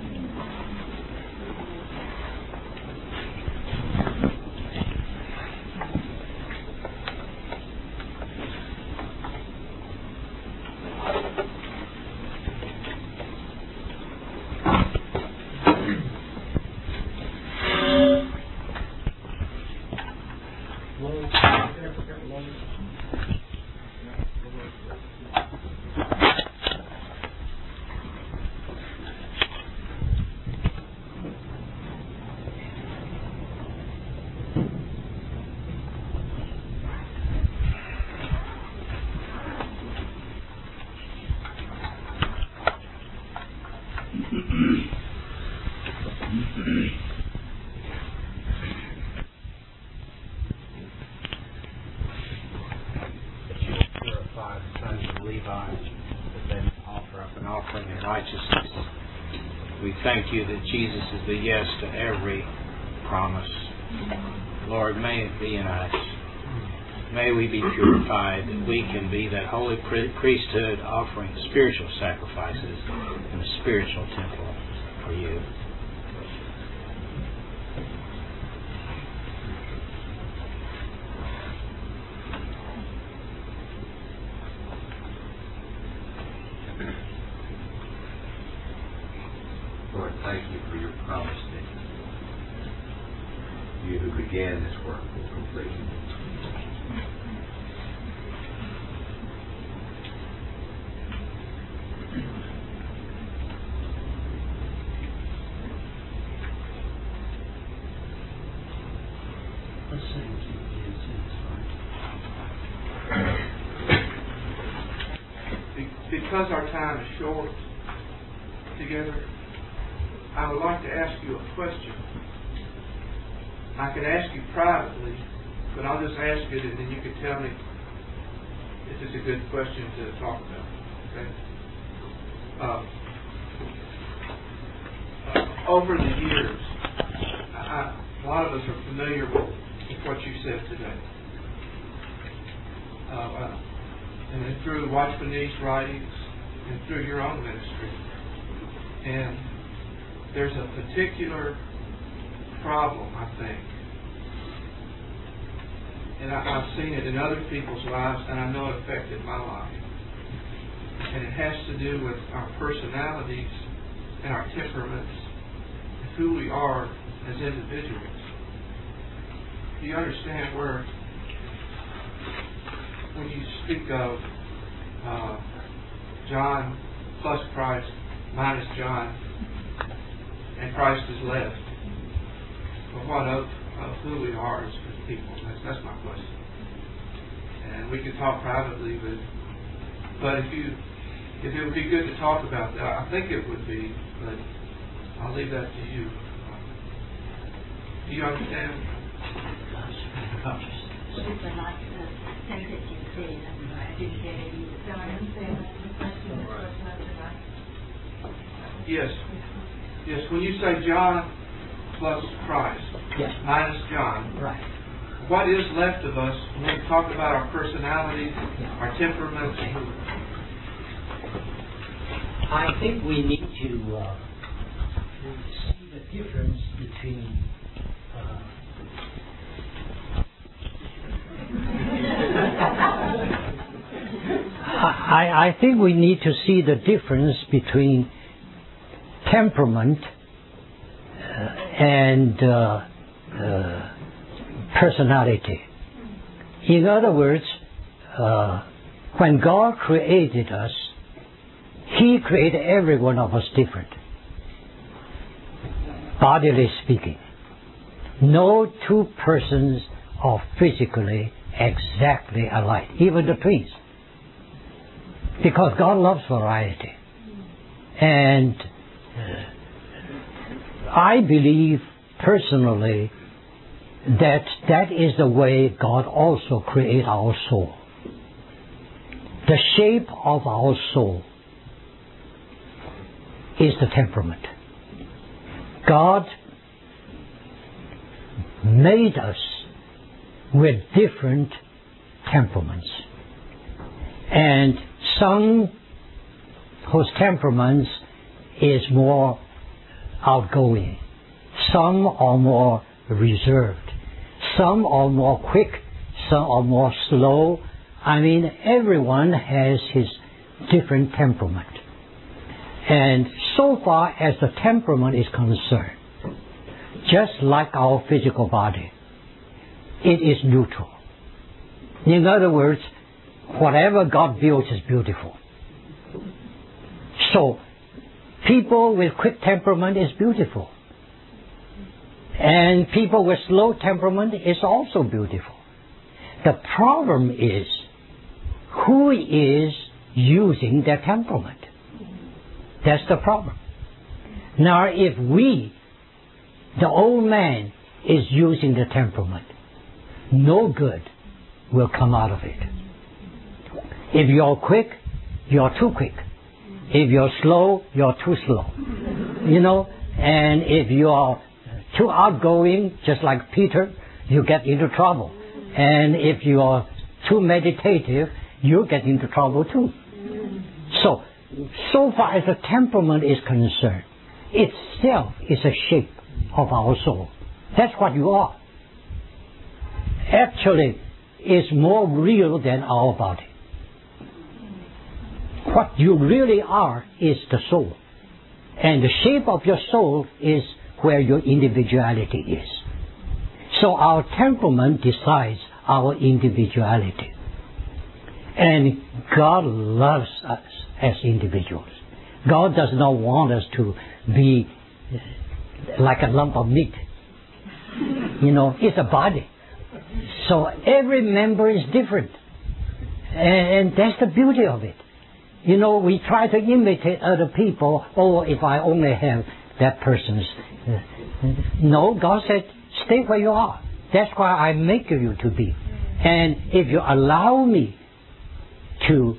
God, that they may offer up an offering in righteousness. We thank you that Jesus is the yes to every promise. Lord, may it be in us. May we be purified, that we can be that holy priesthood offering spiritual sacrifices in a spiritual temple for you. Lord, thank you for your promise that you who began this work will complete it. Let's sing to Because our time is short together, I would like to ask you a question. I can ask you privately, but I'll just ask it and then you can tell me if it's a good question to talk about. Okay? Uh, over the years, I, a lot of us are familiar with, with what you said today. Uh, uh, and then through Watchman Nee's writings and through your own ministry. And there's a particular problem, I think. And I, I've seen it in other people's lives, and I know it affected my life. And it has to do with our personalities and our temperaments and who we are as individuals. Do you understand where, when you speak of uh, John plus Christ minus John, and Christ is left, but what of, of who we are as people? That's, that's my question. And we could talk privately, but but if you if it would be good to talk about that, I think it would be, but I'll leave that to you. Do you understand? Super like the thing that you said. I didn't get it either. So I understand the question that was not tonight. Yes. Yes, when you say John plus Christ, yes, minus John, right, what is left of us when we talk about our personalities, yeah, our temperaments? Okay. I think we need to uh, see the difference between uh, I, I think we need to see the difference between temperament uh, and uh, uh, personality. In other words, uh, when God created us, He created every one of us different, bodily speaking. No two persons are physically exactly alike, even the twins, because God loves variety. And uh, I believe personally that that is the way God also created our soul. The shape of our soul is the temperament. God made us with different temperaments. And some whose temperaments is more outgoing. Some are more reserved. Some are more quick. Some are more slow. I mean, everyone has his different temperament. And so far as the temperament is concerned, just like our physical body, it is neutral. In other words, whatever God builds is beautiful. So, people with quick temperament is beautiful. And people with slow temperament is also beautiful. The problem is, who is using their temperament? That's the problem. Now, if we, the old man, is using the temperament, no good will come out of it. If you're quick, you're too quick. If you're slow, you're too slow. You know, and if you're too outgoing, just like Peter, you get into trouble. And if you're too meditative, you get into trouble too. So, so far as the temperament is concerned, itself is a shape of our soul. That's what you are. Actually, it's more real than our body. What you really are is the soul. And the shape of your soul is where your individuality is. So our temperament decides our individuality. And God loves us as individuals. God does not want us to be like a lump of meat. You know, it's a body. So every member is different. And that's the beauty of it. You know, we try to imitate other people. Oh, if I only have that person's... Uh, no, God said, stay where you are. That's why I make you to be. And if you allow me to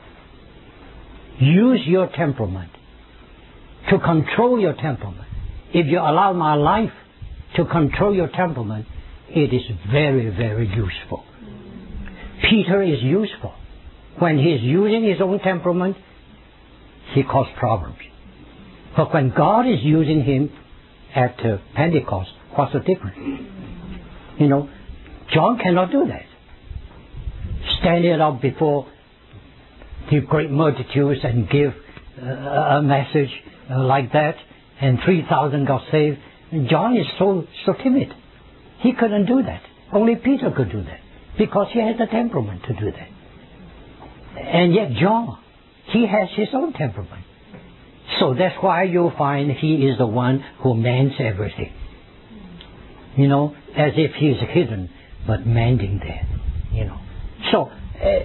use your temperament, to control your temperament, if you allow my life to control your temperament, it is very, very useful. Peter is useful. When he is using his own temperament, he causes problems. But when God is using him at uh, Pentecost, what's the difference? You know, John cannot do that. Standing up before the great multitudes and give uh, a message uh, like that, and three thousand got saved. And John is so so timid. He couldn't do that. Only Peter could do that, because he has the temperament to do that. And yet John, he has his own temperament. So that's why you'll find he is the one who mends everything. You know, as if he's hidden, but mending there. You know. So, uh,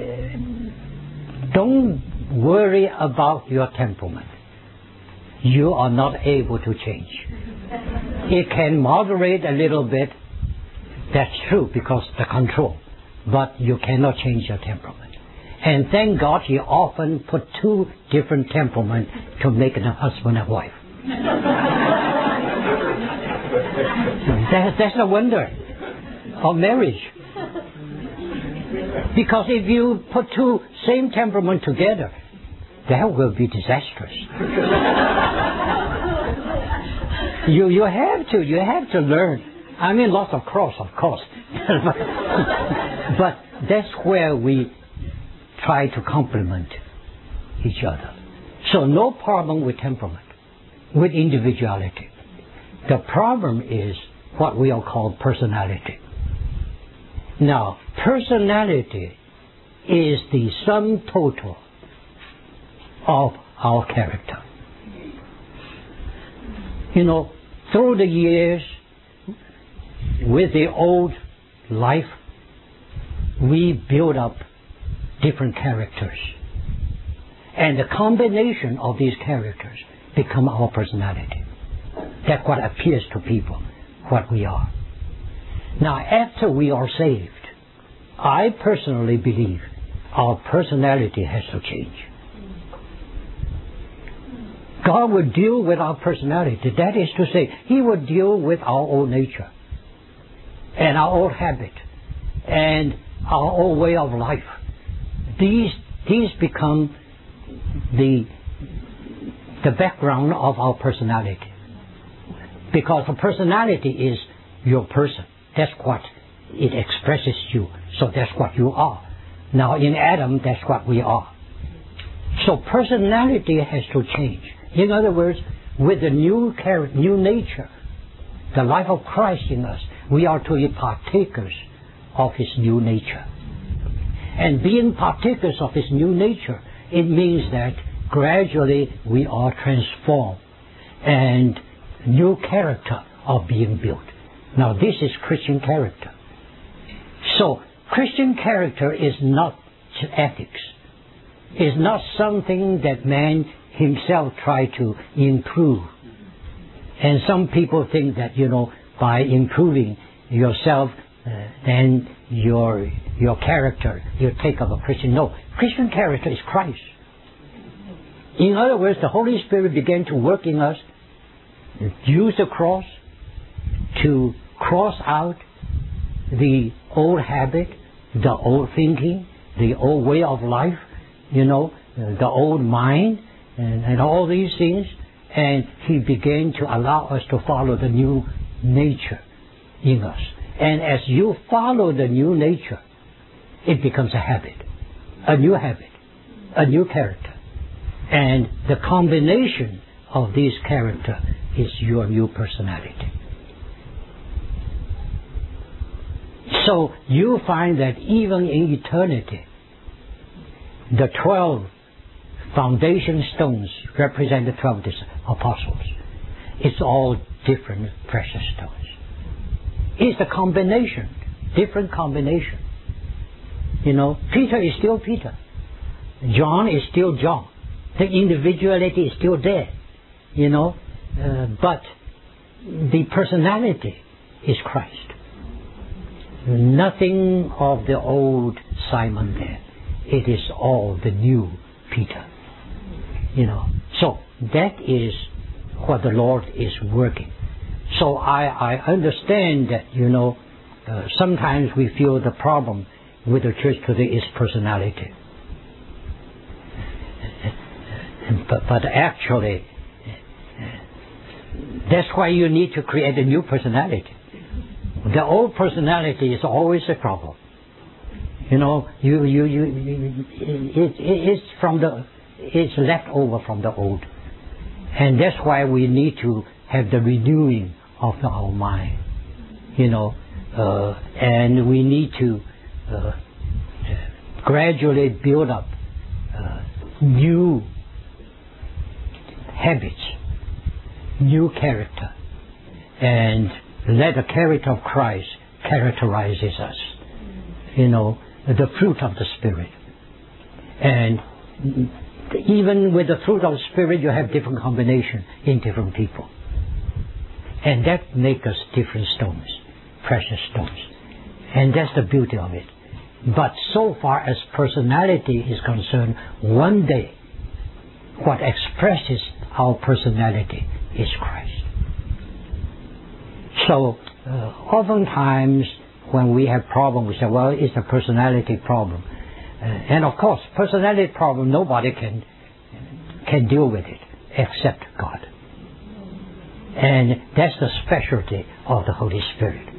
don't worry about your temperament. You are not able to change. It can moderate a little bit. That's true, because the control. But you cannot change your temperament. And thank God he often put two different temperaments to make a husband and wife. that, that's the wonder of marriage. Because if you put two same temperament together, that will be disastrous. you you have to you have to learn. I mean, lots of cross, of course. But that's where we try to complement each other. So no problem with temperament, with individuality. The problem is what we all call personality. Now, personality is the sum total of our character. You know, through the years, with the old life, we build up different characters. And the combination of these characters become our personality. That's what appears to people, what we are. Now, after we are saved, I personally believe our personality has to change. God will deal with our personality. That is to say, He will deal with our old nature and our old habit and our old way of life. These these become the the background of our personality. Because a personality is your person. That's what it expresses you. So that's what you are. Now in Adam, that's what we are. So personality has to change. In other words, with the new character, new nature, the life of Christ in us, we are to be partakers of His new nature. And being partakers of His new nature, it means that gradually we are transformed and new character are being built. Now this is Christian character. So Christian character is not ethics. It's not something that man himself try to improve. And some people think that, you know, by improving yourself, uh, then your your character, you take of a Christian. No, Christian character is Christ. In other words, the Holy Spirit began to work in us, use the cross to cross out the old habit, the old thinking, the old way of life, you know, the old mind, and, and all these things. And He began to allow us to follow the new nature in us. And as you follow the new nature, it becomes a habit, a new habit, a new character. And the combination of this character is your new personality. So you find that even in eternity, the twelve foundation stones represent the twelve apostles. It's all different precious stones. It's a combination, different combination. You know, Peter is still Peter. John is still John. The individuality is still there. You know, uh, but the personality is Christ. Nothing of the old Simon there. It is all the new Peter. You know, so that is what the Lord is working. So I, I understand that, you know, uh, sometimes we feel the problem with the church today is personality. But, but actually, that's why you need to create a new personality. The old personality is always a problem. You know, you, you, you, you it, it, it's from the, it's left over from the old. And that's why we need to have the renewing of our mind. You know, uh, and we need to uh, gradually build up uh, new habits, new character, and let the character of Christ characterizes us. You know, the fruit of the Spirit. And even with the fruit of the Spirit, you have different combinations in different people. And that makes us different stones, precious stones. And that's the beauty of it. But so far as personality is concerned, one day, what expresses our personality is Christ. So, uh, oftentimes when we have problems, we say, well, it's a personality problem. Uh, and of course, personality problem, nobody can can deal with it except God. And that's the specialty of the Holy Spirit.